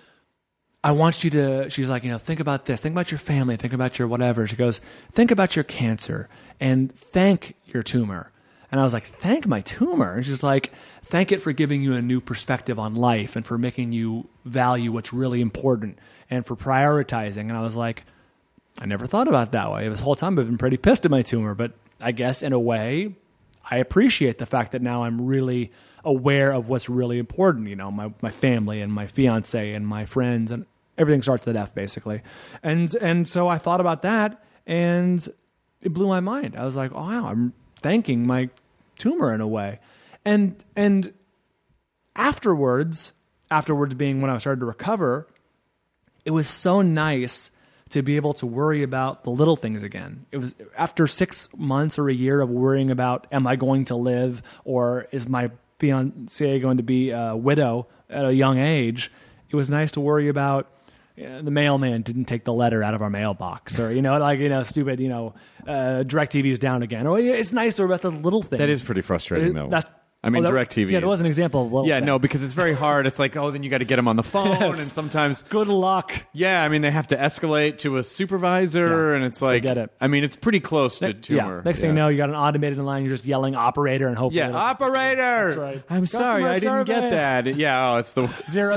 I want you to, she's like, think about this. Think about your family. Think about your whatever. She goes, think about your cancer and thank your tumor. And I was like, thank my tumor? And she's like, thank it for giving you a new perspective on life and for making you value what's really important and for prioritizing. And I was like, I never thought about it that way. This whole time I've been pretty pissed at my tumor, but I guess in a way I appreciate the fact that now I'm really aware of what's really important. My family and my fiance and my friends and everything starts with F basically. And so I thought about that and it blew my mind. I was like, oh wow, I'm thanking my tumor in a way. And afterwards being when I started to recover, it was so nice to be able to worry about the little things again. It was after 6 months or a year of worrying about, am I going to live or is my fiance going to be a widow at a young age? It was nice to worry about the mailman didn't take the letter out of our mailbox, or stupid, DirecTV is down again. Or it's nice to worry about the little things. That is pretty frustrating, though. DirecTV. Yeah, it was an example of a little thing. No, because it's very hard. It's like, then you got to get them on the phone, Yes. and sometimes good luck. Yeah, they have to escalate to a supervisor, and it's like, forget it. It's pretty close to tumor. Yeah. Next thing you know, you got an automated line. You're just yelling operator, and hopefully, operator. That's right. I'm sorry, I didn't get that. Yeah, it's the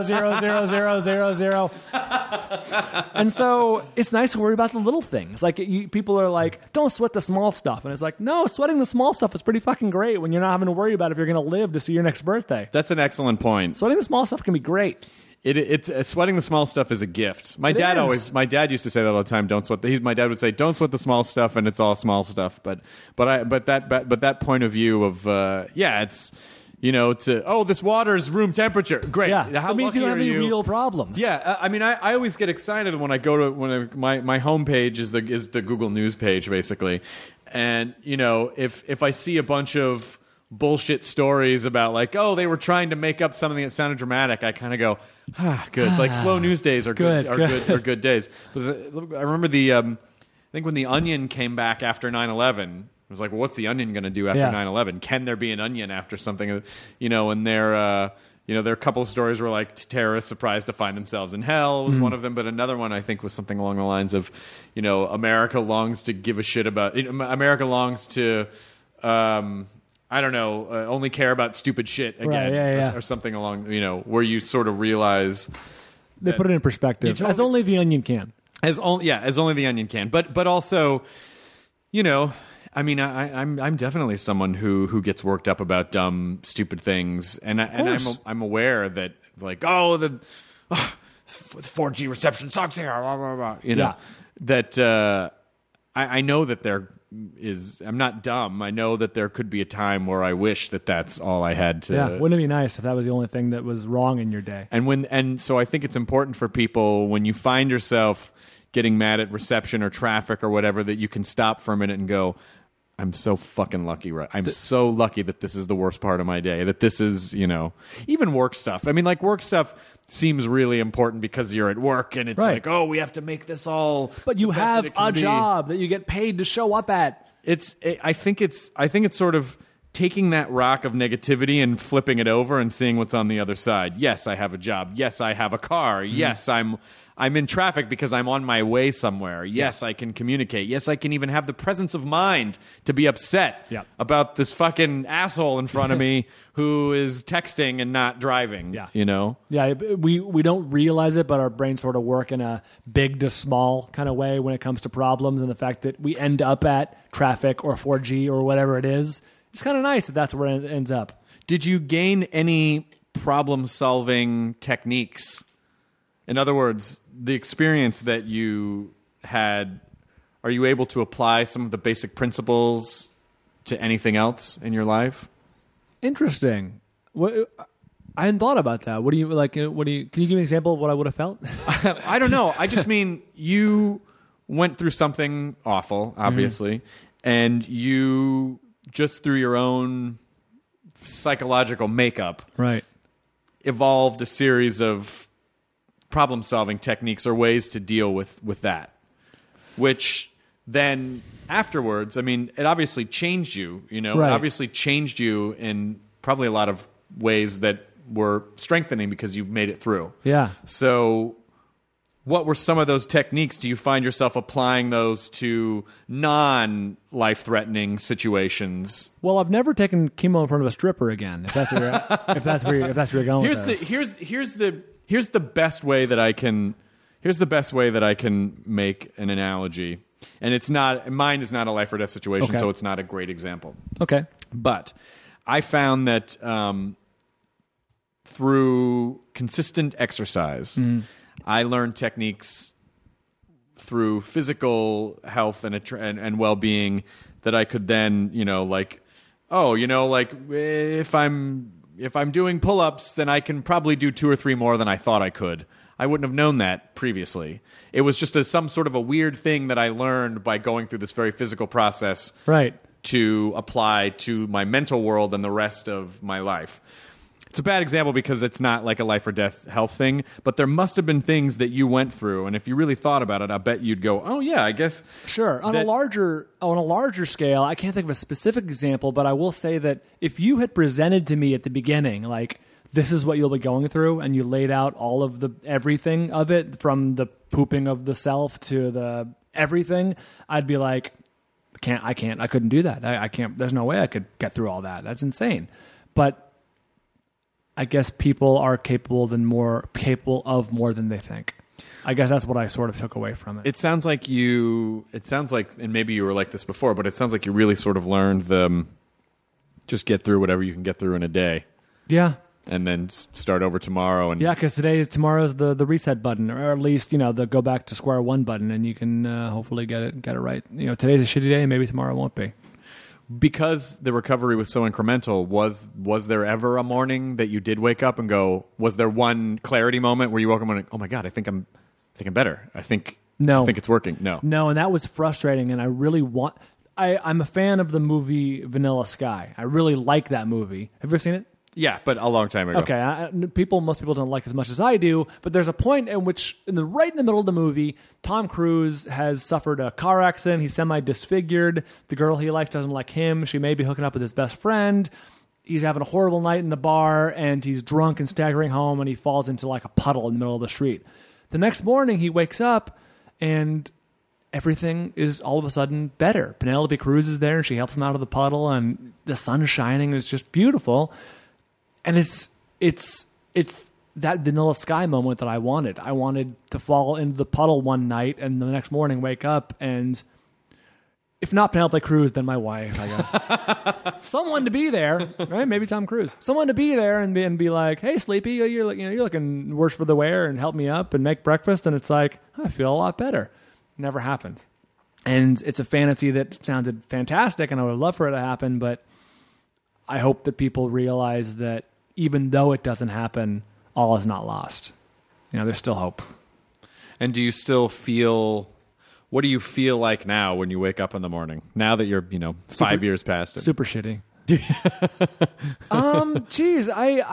00000. And so it's nice to worry about the little things. Like people are like, don't sweat the small stuff, and it's like, no, sweating the small stuff is pretty fucking great when you're not having to worry about if you're going to live to see your next birthday. That's an excellent point. Sweating the small stuff can be great. It's sweating the small stuff is a gift. My dad used to say that all the time. Don't sweat. My dad would say, "Don't sweat the small stuff," and it's all small stuff. But that point of view of it's this water is room temperature. Great. Yeah, how it means you don't have any real problems. Yeah, I always get excited when I go to my homepage is the Google News page basically, and if I see a bunch of bullshit stories about like, they were trying to make up something that sounded dramatic, I kind of go, good. Like slow news days are good days. But I remember I think when The Onion came back after 9/11, it was like, well, what's The Onion going to do after 9/11? Can there be an Onion after something? And there are a couple of stories where like terrorists surprised to find themselves in hell was one of them, but another one I think was something along the lines of, America longs to give a shit about America longs to. Only care about stupid shit again, or something along, where you sort of realize they put it in perspective, as only The Onion can. As only The Onion can. But also, I'm definitely someone who gets worked up about dumb, stupid things, and I'm aware that it's like, the 4G reception sucks here, blah, blah, blah, that I know that they're I'm not dumb. I know that there could be a time where I wish that that's all I had to. Yeah, wouldn't it be nice if that was the only thing that was wrong in your day? And so I think it's important for people when you find yourself getting mad at reception or traffic or whatever that you can stop for a minute and go, I'm so fucking lucky, right? I'm so lucky that this is the worst part of my day, that this is, even work stuff. I mean, like work stuff seems really important because you're at work and it's like, oh, we have to make this all. But you have a job that you get paid to show up at. I think it's sort of taking that rock of negativity and flipping it over and seeing what's on the other side. Yes, I have a job. Yes, I have a car. Yes, I'm in traffic because I'm on my way somewhere. Yes, I can communicate. Yes, I can even have the presence of mind to be upset about this fucking asshole in front of me who is texting and not driving. Yeah. Yeah, we don't realize it, but our brains sort of work in a big to small kind of way when it comes to problems, and the fact that we end up at traffic or 4G or whatever it is. It's kind of nice that that's where it ends up. Did you gain any problem-solving techniques? In other words, the experience that you had, are you able to apply some of the basic principles to anything else in your life? Interesting. I hadn't thought about that. Can you give me an example of what I would have felt? I don't know. I just mean you went through something awful, obviously, and you just through your own psychological makeup, evolved a series of problem-solving techniques or ways to deal with that, which then afterwards, I mean, it obviously changed you, It obviously changed you in probably a lot of ways that were strengthening because you made it through. Yeah. So what were some of those techniques? Do you find yourself applying those to non-life-threatening situations? Well, I've never taken chemo in front of a stripper again. If that's where you're going with this. Here's the best way that I can. Here's the best way that I can make an analogy, and it's not mine is not a life or death situation, so it's not a great example. Okay, but I found that through consistent exercise. I learned techniques through physical health and well-being that I could then, if I'm doing pull-ups, then I can probably do 2 or 3 more than I thought I could. I wouldn't have known that previously. It was just some sort of a weird thing that I learned by going through this very physical process to apply to my mental world and the rest of my life. It's a bad example because it's not like a life or death health thing, but there must have been things that you went through, and if you really thought about it, I bet you'd go, "Oh yeah, I guess." Sure. On a larger scale, I can't think of a specific example, but I will say that if you had presented to me at the beginning, like this is what you'll be going through, and you laid out all of the everything of it, from the pooping of the self to the everything, I'd be like, I couldn't do that. I can't. There's no way I could get through all that. That's insane. But I guess people are capable of more than they think. I guess that's what I sort of took away from it. It sounds like, and maybe you were like this before, but it sounds like you really sort of learned just get through whatever you can get through in a day. Yeah. And then start over tomorrow. And yeah, because tomorrow's the reset button, or at least, the go back to square one button, and you can hopefully get it right. Today's a shitty day, maybe tomorrow won't be. Because the recovery was so incremental, was there ever a morning that you did wake up and go, was there one clarity moment where you woke up and went, oh my God, I think I'm better. I think it's working. No, and that was frustrating, and I really I'm a fan of the movie Vanilla Sky. I really like that movie. Have you ever seen it? Yeah, but a long time ago. Okay, most people don't like it as much as I do, but there's a point in which, right in the middle of the movie, Tom Cruise has suffered a car accident. He's semi-disfigured. The girl he likes doesn't like him. She may be hooking up with his best friend. He's having a horrible night in the bar, and he's drunk and staggering home, and he falls into like a puddle in the middle of the street. The next morning, he wakes up, and everything is all of a sudden better. Penelope Cruz is there, and she helps him out of the puddle, and the sun is shining, and it's just beautiful. And it's that Vanilla Sky moment that I wanted. I wanted to fall into the puddle one night and the next morning wake up, and if not Penelope Cruz, then my wife. I go, someone to be there, right? Maybe Tom Cruise. Someone to be there and be like, "Hey, Sleepy, you're looking worse for the wear, and help me up and make breakfast." And it's like, I feel a lot better. Never happened. And it's a fantasy that sounded fantastic, and I would love for it to happen, but I hope that people realize that even though it doesn't happen, all is not lost. There's still hope. And do you still feel... What do you feel like now when you wake up in the morning? Now that you're, 5 years past it. Super shitty. Geez,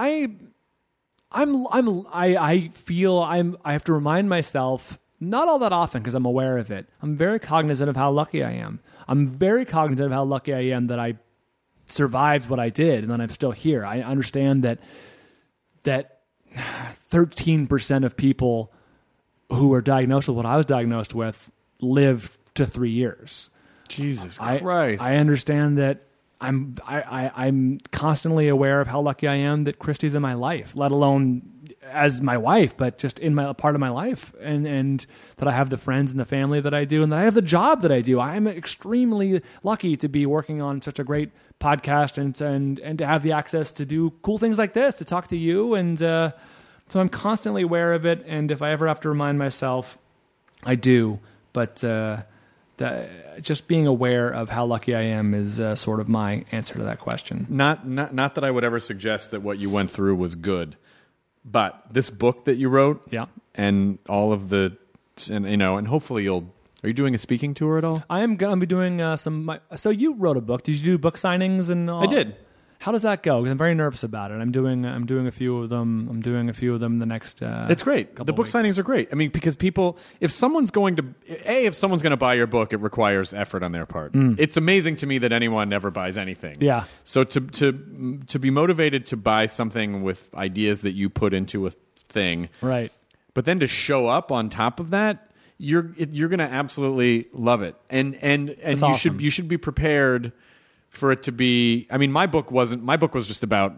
I feel I have to remind myself, not all that often because I'm aware of it. I'm very cognizant of how lucky I am. I'm very cognizant of how lucky I am that I survived what I did and that I'm still here. I understand that 13% of people who are diagnosed with what I was diagnosed with live to 3 years. Jesus Christ. I understand that I'm constantly aware of how lucky I am that Christy's in my life, let alone as my wife, but just in my part of my life, and that I have the friends and the family that I do, and that I have the job that I do. I am extremely lucky to be working on such a great podcast and to have the access to do cool things like this, to talk to you, and so I'm constantly aware of it. And if I ever have to remind myself, I do. But just being aware of how lucky I am is sort of my answer to that question. Not that I would ever suggest that what you went through was good, but this book that you wrote, and all of the, and hopefully you'll. Are you doing a speaking tour at all? I am going to be doing some. So you wrote a book. Did you do book signings and all? I did. How does that go? Because I'm very nervous about it. I'm doing a few of them. I'm doing a few of them the next. It's great. The book signings are great. I mean, because people, if someone's going to buy your book, it requires effort on their part. It's amazing to me that anyone ever buys anything. Yeah. So to be motivated to buy something with ideas that you put into a thing, right? But then to show up on top of that, you're going to absolutely love it, and you should be prepared for it to be. I mean, my book was just about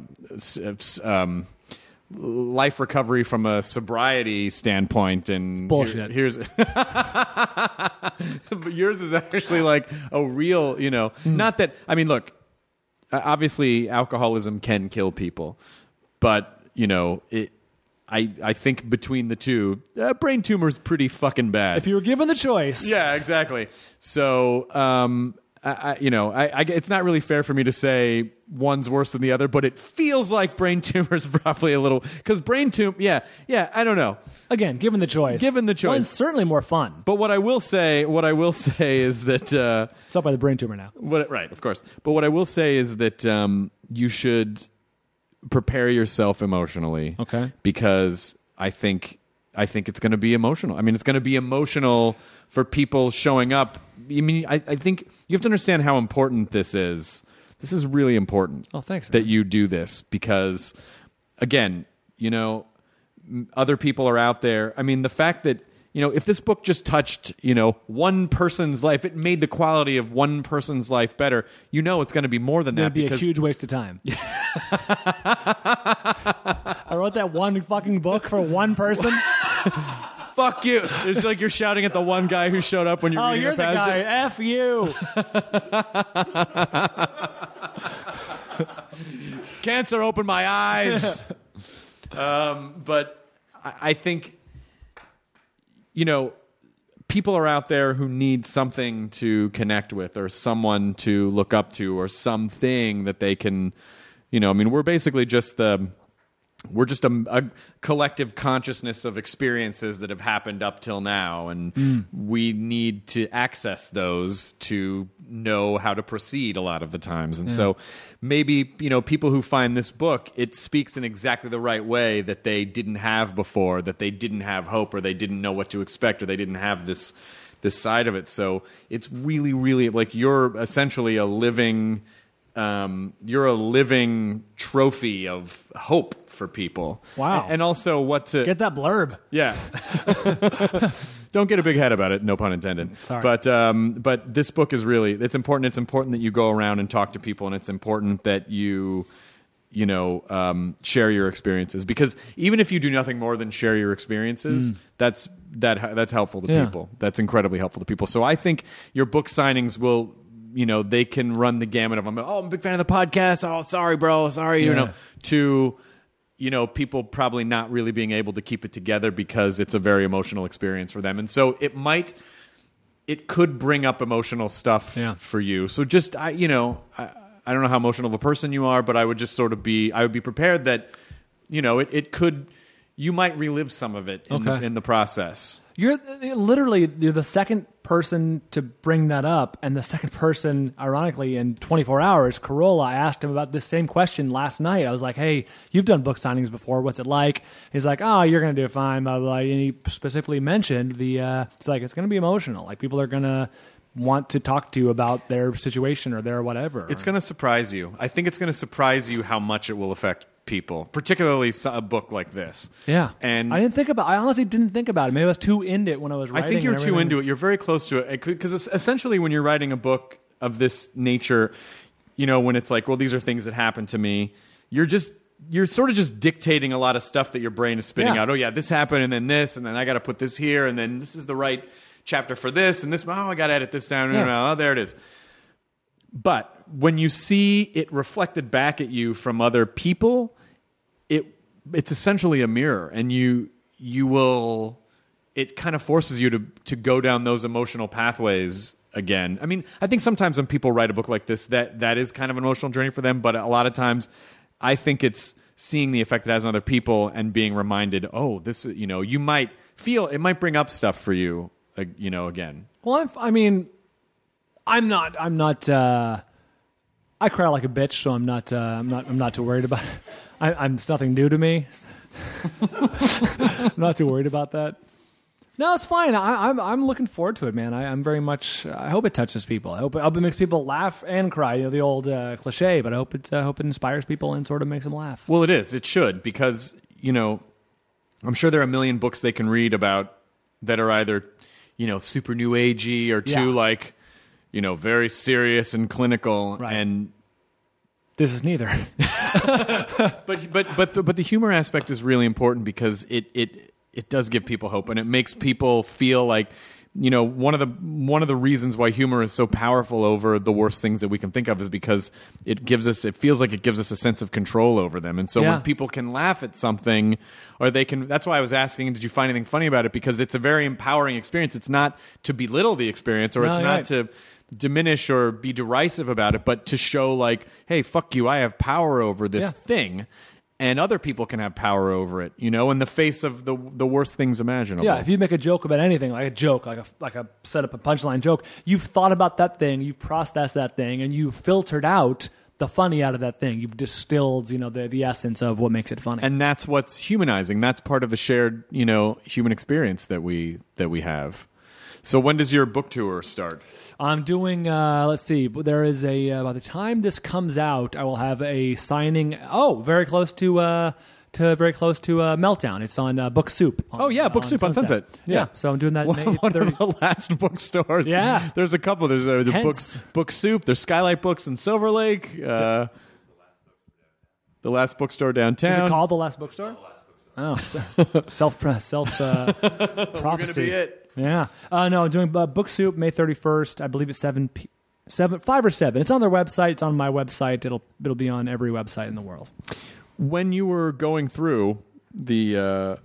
life recovery from a sobriety standpoint, and bullshit. Here's but yours is actually like a real, not that. I mean, look, obviously alcoholism can kill people, but I think between the two, brain tumor is pretty fucking bad. If you were given the choice. Yeah, exactly. So, it's not really fair for me to say one's worse than the other, but it feels like brain tumor is probably a little, because brain tumor, I don't know. Again, given the choice. One's certainly more fun. But what I will say is that it's up by the brain tumor now. Right, of course. But what I will say is that you should prepare yourself emotionally. Okay. Because I think it's going to be emotional. I mean, it's going to be emotional for people showing up. I mean, I think you have to understand how important this is. This is really important. Oh, thanks, man. That man. you do this because, again, other people are out there. I mean, the fact that, if this book just touched, one person's life, it made the quality of one person's life better, it's going to be more than that. It'd be a huge waste of time. I wrote that one fucking book for one person. Fuck you. It's like you're shouting at the one guy who showed up when you're reading you're the guy. F you. Cancer opened my eyes. But I think, people are out there who need something to connect with or someone to look up to or something that they can, we're basically just we're just a collective consciousness of experiences that have happened up till now, and we need to access those to know how to proceed a lot of the times. And so maybe, people who find this book, it speaks in exactly the right way that they didn't have before, that they didn't have hope, or they didn't know what to expect, or they didn't have this side of it. So it's really, really like you're essentially a living trophy of hope for people. Wow. And also what to... Get that blurb. Yeah. Don't get a big head about it, no pun intended. Sorry. But this book is really... It's important. It's important that you go around and talk to people, and it's important that you share your experiences. Because even if you do nothing more than share your experiences, that's helpful to people. That's incredibly helpful to people. So I think your book signings will... they can run the gamut of, I'm a big fan of the podcast. Oh, sorry, bro. Sorry, to, people probably not really being able to keep it together because it's a very emotional experience for them. And so it might, it could bring up emotional stuff for you. So just I don't know how emotional of a person you are, but I would just sort of I would be prepared that you might relive some of it in the process. You're the second person to bring that up, and the second person, ironically, in 24 hours, Carolla, I asked him about this same question last night. I was like, hey, you've done book signings before. What's it like? He's like, oh, you're going to do fine, blah, blah, blah. And he specifically mentioned it's going to be emotional. Like, people are going to want to talk to you about their situation or their whatever. It's going to surprise you. I think it's going to surprise you how much it will affect people, particularly a book like this. Yeah. And I honestly didn't think about it. Maybe I was too into it when I was writing. I think you're too into it. You're very close to it. Because essentially when you're writing a book of this nature, when it's like, well, these are things that happened to me, you're sort of just dictating a lot of stuff that your brain is spitting out. Oh yeah, this happened, and then this, and then I got to put this here, and then this is the right chapter for this, and this, I got to edit this down. Oh, there it is. But when you see it reflected back at you from other people, it's essentially a mirror, and it kind of forces you to go down those emotional pathways again. I mean, I think sometimes when people write a book like this, that is kind of an emotional journey for them, but a lot of times I think it's seeing the effect it has on other people and being reminded, oh, this, you might feel, it might bring up stuff for you, again. Well, I'm not. I cry like a bitch, so I'm not too worried about it. It's nothing new to me. I'm not too worried about that. No, it's fine. I'm looking forward to it, man. I'm very much. I hope it touches people. I hope it makes people laugh and cry. The old cliche, but I hope it inspires people and sort of makes them laugh. Well, it is. It should, because I'm sure there are a million books they can read about that are either super new agey or too very serious and clinical, right. And this is neither. but the humor aspect is really important because it does give people hope, and it makes people feel like one of the reasons why humor is so powerful over the worst things that we can think of is because it feels like it gives us a sense of control over them. And so when people can laugh at something, or that's why I was asking, did you find anything funny about it? Because it's a very empowering experience. It's not to belittle the experience, or it's not to diminish or be derisive about it, but to show like, hey, fuck you, I have power over this thing. And other people can have power over it, in the face of the worst things imaginable. Yeah, if you make a joke about anything, like a set up a punchline joke, you've thought about that thing, you've processed that thing, and you've filtered out the funny out of that thing. You've distilled, the essence of what makes it funny. And that's what's humanizing. That's part of the shared, human experience that we have. So when does your book tour start? I'm doing, let's see, there is by the time this comes out, I will have a signing, very close to Meltdown. It's on Book Soup. Book Soup on Sunset. Yeah. So I'm doing that. One of the last bookstores. Yeah. There's a couple. There's Book Soup. There's Skylight Books in Silver Lake. The Last Bookstore downtown. Is it called The Last Bookstore? Oh, self-prophecy. We're going to be it. Yeah. No, I'm doing Book Soup May 31st. I believe it's 5 or 7. It's on their website. It's on my website. It'll be on every website in the world. When you were going through the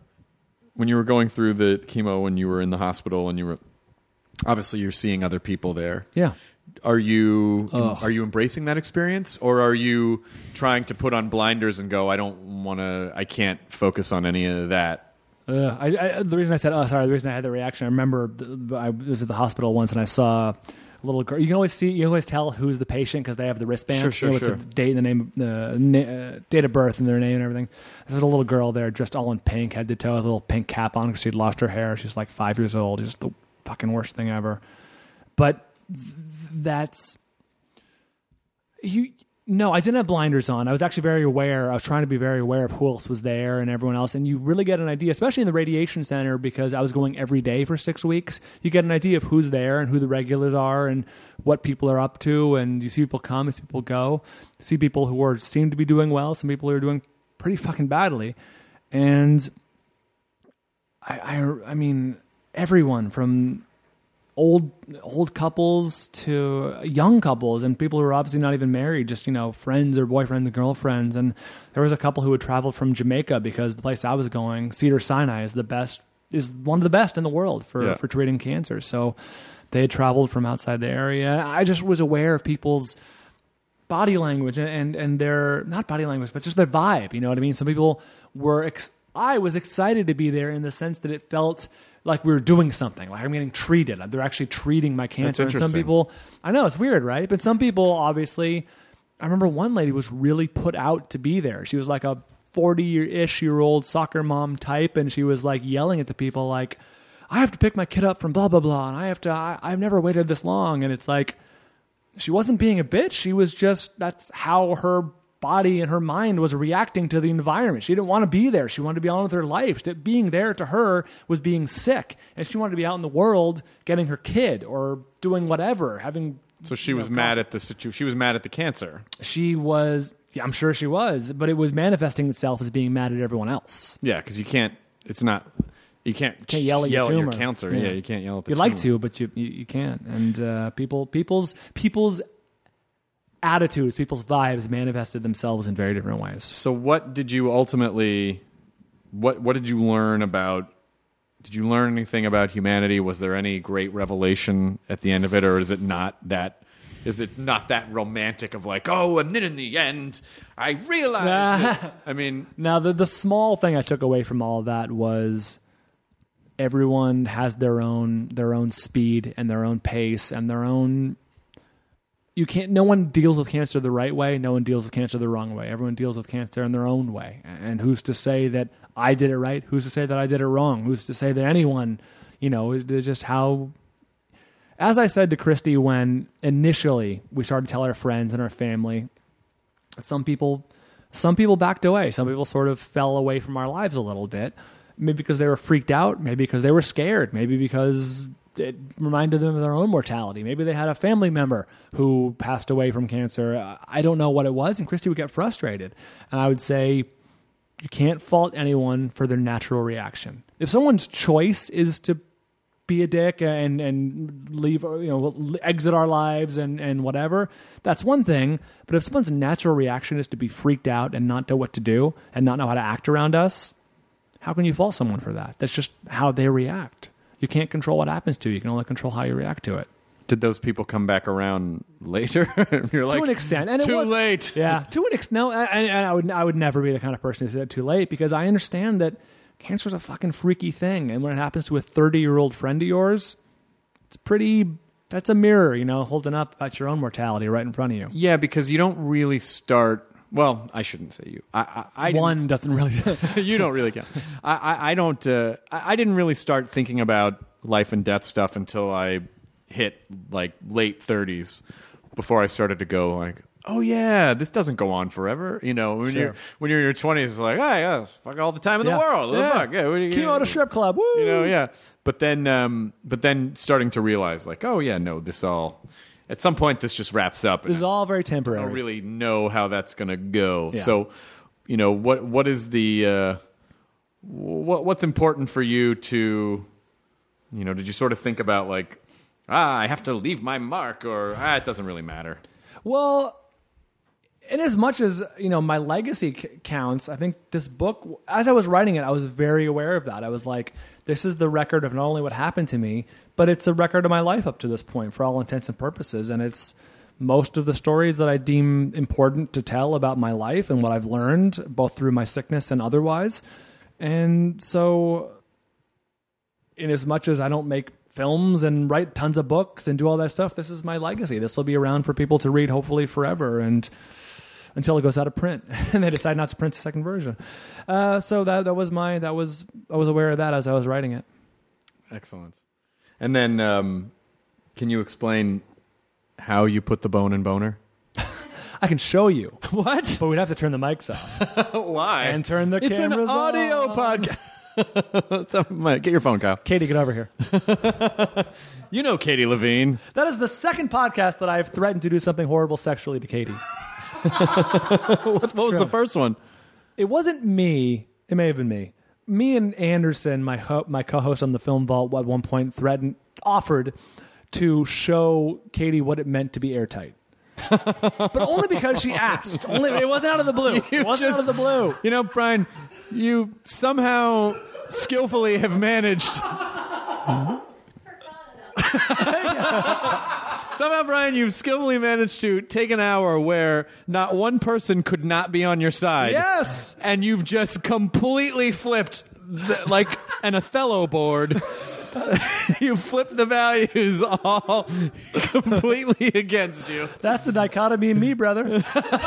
chemo, when you were in the hospital, and you're seeing other people there. Yeah. Are you embracing that experience, or are you trying to put on blinders and go, I can't focus on any of that? The reason I had the reaction, I remember I was at the hospital once and I saw a little girl. You can always tell who's the patient because they have the wristband with the date and the name, the date of birth and their name and everything. There's a little girl there dressed all in pink, head to toe, with a little pink cap on because she'd lost her hair. She's like 5 years old. It's just the fucking worst thing ever. But No, I didn't have blinders on. I was actually very aware. I was trying to be very aware of who else was there and everyone else. And you really get an idea, especially in the radiation center, because I was going every day for 6 weeks. You get an idea of who's there and who the regulars are and what people are up to. And you see people come, you see people go. You see people who seem to be doing well, some people who are doing pretty fucking badly. And I mean, everyone from old couples to young couples and people who are obviously not even married, just, friends or boyfriends and girlfriends. And there was a couple who had traveled from Jamaica because the place I was going, Cedar Sinai, is the best is one of the best in the world for treating cancer. So they had traveled from outside the area. I just was aware of people's body language and their, not body language, but just their vibe. You know what I mean? Some people were, I was excited to be there in the sense that it felt like we were doing something, like I'm getting treated. They're actually treating my cancer. And some people, I know it's weird, right? But some people, obviously, I remember one lady was really put out to be there. She was like a 40-ish-year-old soccer mom type, and she was like yelling at the people like, I have to pick my kid up from blah, blah, blah, and I've never waited this long. And it's like, she wasn't being a bitch. She was just, that's how her body and her mind was reacting to the environment. She didn't want to be there. She wanted to be on with her life. Being there to her was being sick, and she wanted to be out in the world getting her kid or doing whatever, having. So she was mad at the situation. She was mad at the cancer. She was. Yeah, I'm sure she was, but it was manifesting itself as being mad at everyone else. Yeah, because you can't. It's not. You can't yell at your cancer. Yeah, you can't yell at the tumor. You'd like to, but you can't. And people's attitudes, people's vibes manifested themselves in very different ways. So what did you ultimately, what did you learn about, did you learn anything about humanity? Was there any great revelation at the end of it, or is it not that romantic of like, oh, and then in the end, I realized I mean. Now, the small thing I took away from all of that was everyone has their own speed and their own pace and their own. No one deals with cancer the right way. No one deals with cancer the wrong way. Everyone deals with cancer in their own way. And who's to say that I did it right? Who's to say that I did it wrong? Who's to say that anyone, it's just how, as I said to Christy, when initially we started to tell our friends and our family, some people backed away. Some people sort of fell away from our lives a little bit, maybe because they were freaked out, maybe because they were scared, maybe because it reminded them of their own mortality. Maybe they had a family member who passed away from cancer. I don't know what it was, and Christy would get frustrated. And I would say, you can't fault anyone for their natural reaction. If someone's choice is to be a dick and leave, exit our lives and whatever, that's one thing. But if someone's natural reaction is to be freaked out and not know what to do and not know how to act around us, how can you fault someone for that? That's just how they react. You can't control what happens to you. You can only control how you react to it. Did those people come back around later? You're like, to an extent, and too late. Yeah, to an extent. No, and I would never be the kind of person who said too late, because I understand that cancer is a fucking freaky thing, and when it happens to a 30-year-old friend of yours, that's a mirror, holding up at your own mortality right in front of you. Yeah, because you don't really start. Well, I shouldn't say you. One doesn't really. You don't really count. I don't. I didn't really start thinking about life and death stuff until I hit like late 30s. Before I started to go like, oh yeah, this doesn't go on forever. When you're in your 20s, it's like, hey, fuck all the time in the world. What the fuck? Yeah, Kyoto Strip Club. Woo! Yeah. But then starting to realize like, oh yeah, no, this all. At some point, this just wraps up. This is all very temporary. I don't really know how that's going to go. Yeah. So, what is the what's important for you to, did you sort of think about like, I have to leave my mark, or it doesn't really matter? Well, in as much as my legacy counts, I think this book, as I was writing it, I was very aware of that. I was like, this is the record of not only what happened to me, but it's a record of my life up to this point for all intents and purposes. And it's most of the stories that I deem important to tell about my life and what I've learned, both through my sickness and otherwise. And so, in as much as I don't make films and write tons of books and do all that stuff, this is my legacy. This will be around for people to read, hopefully forever, and until it goes out of print and they decide not to print the second version. So I was aware of that as I was writing it. Excellent. And then, can you explain how you put the bone in Boner? I can show you. What? But we'd have to turn the mics off. Why? And turn the cameras on. It's an audio podcast. Get your phone, Kyle. Katie, get over here. You know Katie Levine. That is the second podcast that I've threatened to do something horrible sexually to Katie. What was the first one? It wasn't me. It may have been me. Me and Anderson, my co-host on the Film Vault, at one point offered to show Katie what it meant to be airtight. But only because she asked. It wasn't out of the blue. It wasn't out of the blue. You know, Brian, you somehow skillfully have managed. Somehow, Brian, you've skillfully managed to take an hour where not one person could not be on your side. Yes. And you've just completely flipped, like an Othello board. You flipped the values all completely against you. That's the dichotomy in me, brother.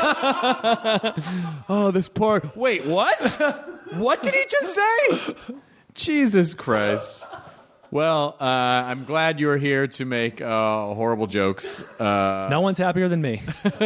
Oh, this poor... Wait, what? What did he just say? Jesus Christ. Well, I'm glad you were here to make horrible jokes. No one's happier than me.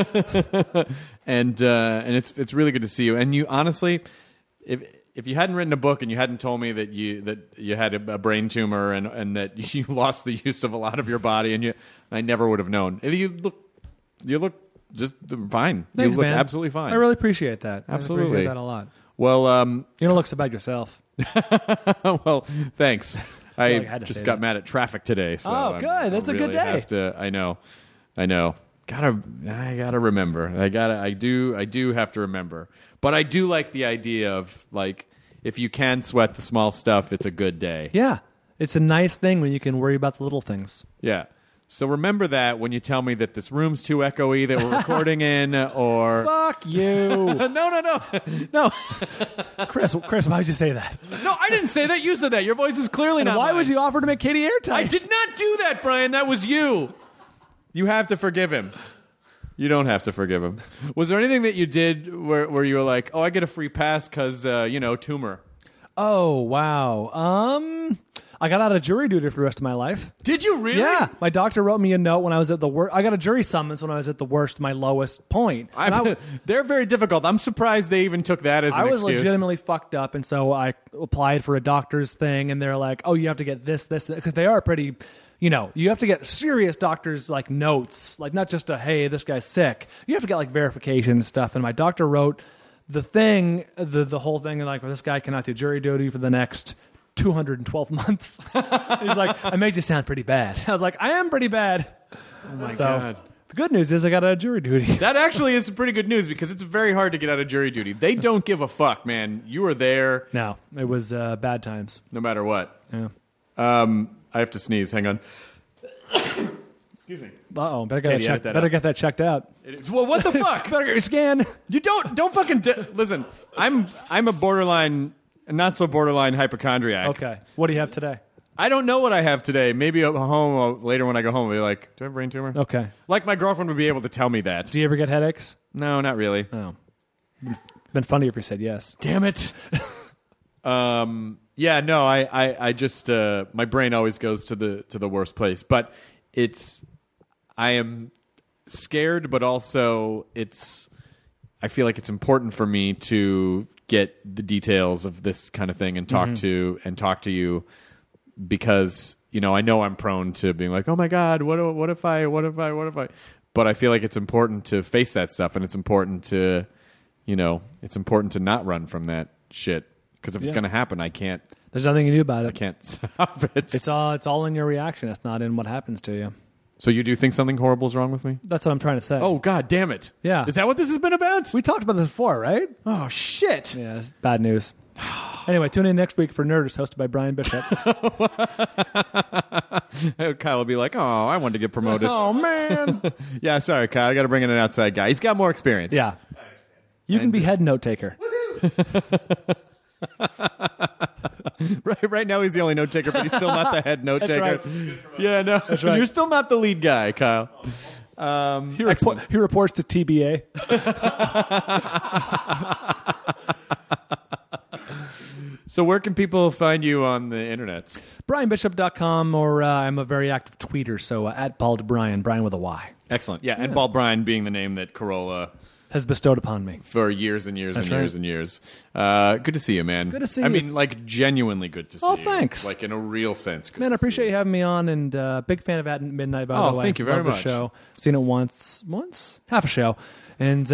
and it's really good to see you. And you honestly, if you hadn't written a book and you hadn't told me that you had a brain tumor and that you lost the use of a lot of your body, I never would have known. You look just fine. Thanks, you look man. absolutely fine. I really appreciate that. Absolutely. I appreciate that a lot. Well, you don't look so bad yourself. Well, thanks. I had to just say got that. mad at traffic today. So Oh, good. That's a good day. I know. I gotta remember. I do have to remember. But I do like the idea of, like, if you can sweat the small stuff, it's a good day. Yeah. It's a nice thing when you can worry about the little things. Yeah. So remember that when you tell me that this room's too echoey that we're recording in, or... Fuck you. No. Chris, why'd you say that? No, I didn't say that. You said that. Your voice is clearly And not why mine. would you offer to make Katie airtight? I did not do that, Brian. That was you. You have to forgive him. You don't have to forgive him. Was there anything that you did where you were like, oh, I get a free pass because, tumor? Oh, wow. I got out of jury duty for the rest of my life. Did you really? Yeah. My doctor wrote me a note when I was at the worst. I got a jury summons when I was at the worst, my lowest point. They're very difficult. I'm surprised they even took that as an excuse. I was legitimately fucked up, and so I applied for a doctor's thing, and they're like, oh, you have to get this, because they are pretty... you have to get serious doctors, like, notes, like, not just hey, this guy's sick. You have to get, like, verification and stuff. And my doctor wrote the thing, the whole thing, like, this guy cannot do jury duty for the next 212 months. He's like, I made you sound pretty bad. I was like, I am pretty bad. Oh, my God. The good news is I got out of jury duty. That actually is pretty good news because it's very hard to get out of jury duty. They don't give a fuck, man. You were there. No, it was bad times. No matter what. Yeah. I have to sneeze. Hang on. Excuse me. Uh-oh. Better get that checked out. Well, what the fuck? Better get your scan. You don't fucking... listen, I'm a borderline, not so borderline hypochondriac. Okay. What do you have today? I don't know what I have today. Maybe at home, later when I go home, I'll be like, do I have a brain tumor? Okay. Like my girlfriend would be able to tell me that. Do you ever get headaches? No, not really. Oh. Been funny if you said yes. Damn it. Yeah, no, I just my brain always goes to the worst place. But I am scared, but also I feel like it's important for me to get the details of this kind of thing and talk to you because I know I'm prone to being like, oh my God, what if I, but I feel like it's important to face that stuff, and it's important to not run from that shit. Because if it's going to happen, I can't. There's nothing you can do about it. I can't stop it. It's all in your reaction. It's not in what happens to you. So you do think something horrible is wrong with me? That's what I'm trying to say. Oh, God damn it. Yeah. Is that what this has been about? We talked about this before, right? Oh, shit. Yeah, it's bad news. Anyway, tune in next week for Nerdist, hosted by Brian Bishop. Kyle will be like, oh, I wanted to get promoted. Oh, man. Yeah, sorry, Kyle. I got to bring in an outside guy. He's got more experience. Yeah. You can be head note taker. Right now he's the only note taker, but he's still not the head note taker. Right. Yeah, no, that's right. You're still not the lead guy, Kyle. He reports to TBA. So where can people find you on the internet? BrianBishop.com, or I'm a very active tweeter, so at Bald Brian, Brian with a Y. Excellent. Yeah, and Bald Brian being the name that Corolla has bestowed upon me for years and years That's and right. years and years. Good to see you, man. Good to see I you. mean, like, genuinely good to see you. Oh, thanks. Like, in a real sense. Good Man, I to appreciate see you having me on, and big fan of At Midnight, by the way. thank you very Love the much. show. Seen it once? Half a show. And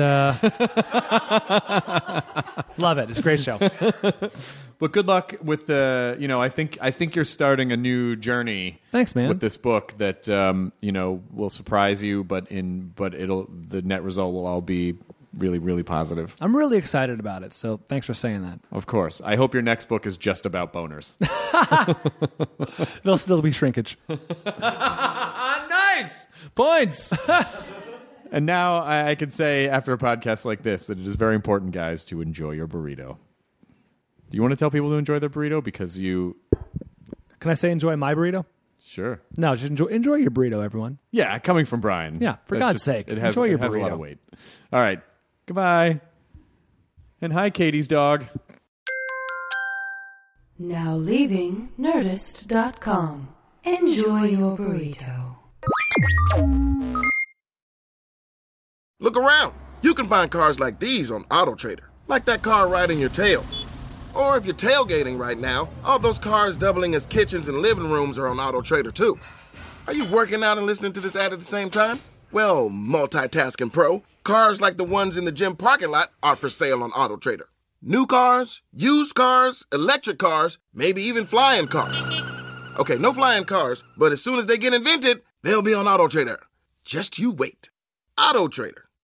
love it. It's a great show. But good luck with the. I think you're starting a new journey. Thanks, man. With this book that will surprise you, but the net result will all be really, really positive. I'm really excited about it. So thanks for saying that. Of course. I hope your next book is just about boners. It'll still be shrinkage. Nice points. And now I can say, after a podcast like this, that it is very important, guys, to enjoy your burrito. Do you want to tell people to enjoy their burrito? Because you... Can I say enjoy my burrito? Sure. No, just enjoy your burrito, everyone. Yeah, coming from Brian. Yeah, for God's sake. Enjoy your burrito. It has a lot of weight. All right. Goodbye. And hi, Katie's dog. Now leaving Nerdist.com. Enjoy your burrito. Look around. You can find cars like these on AutoTrader. Like that car riding your tail. Or if you're tailgating right now, all those cars doubling as kitchens and living rooms are on AutoTrader too. Are you working out and listening to this ad at the same time? Well, multitasking pro, cars like the ones in the gym parking lot are for sale on AutoTrader. New cars, used cars, electric cars, maybe even flying cars. Okay, no flying cars, but as soon as they get invented, they'll be on AutoTrader. Just you wait. AutoTrader.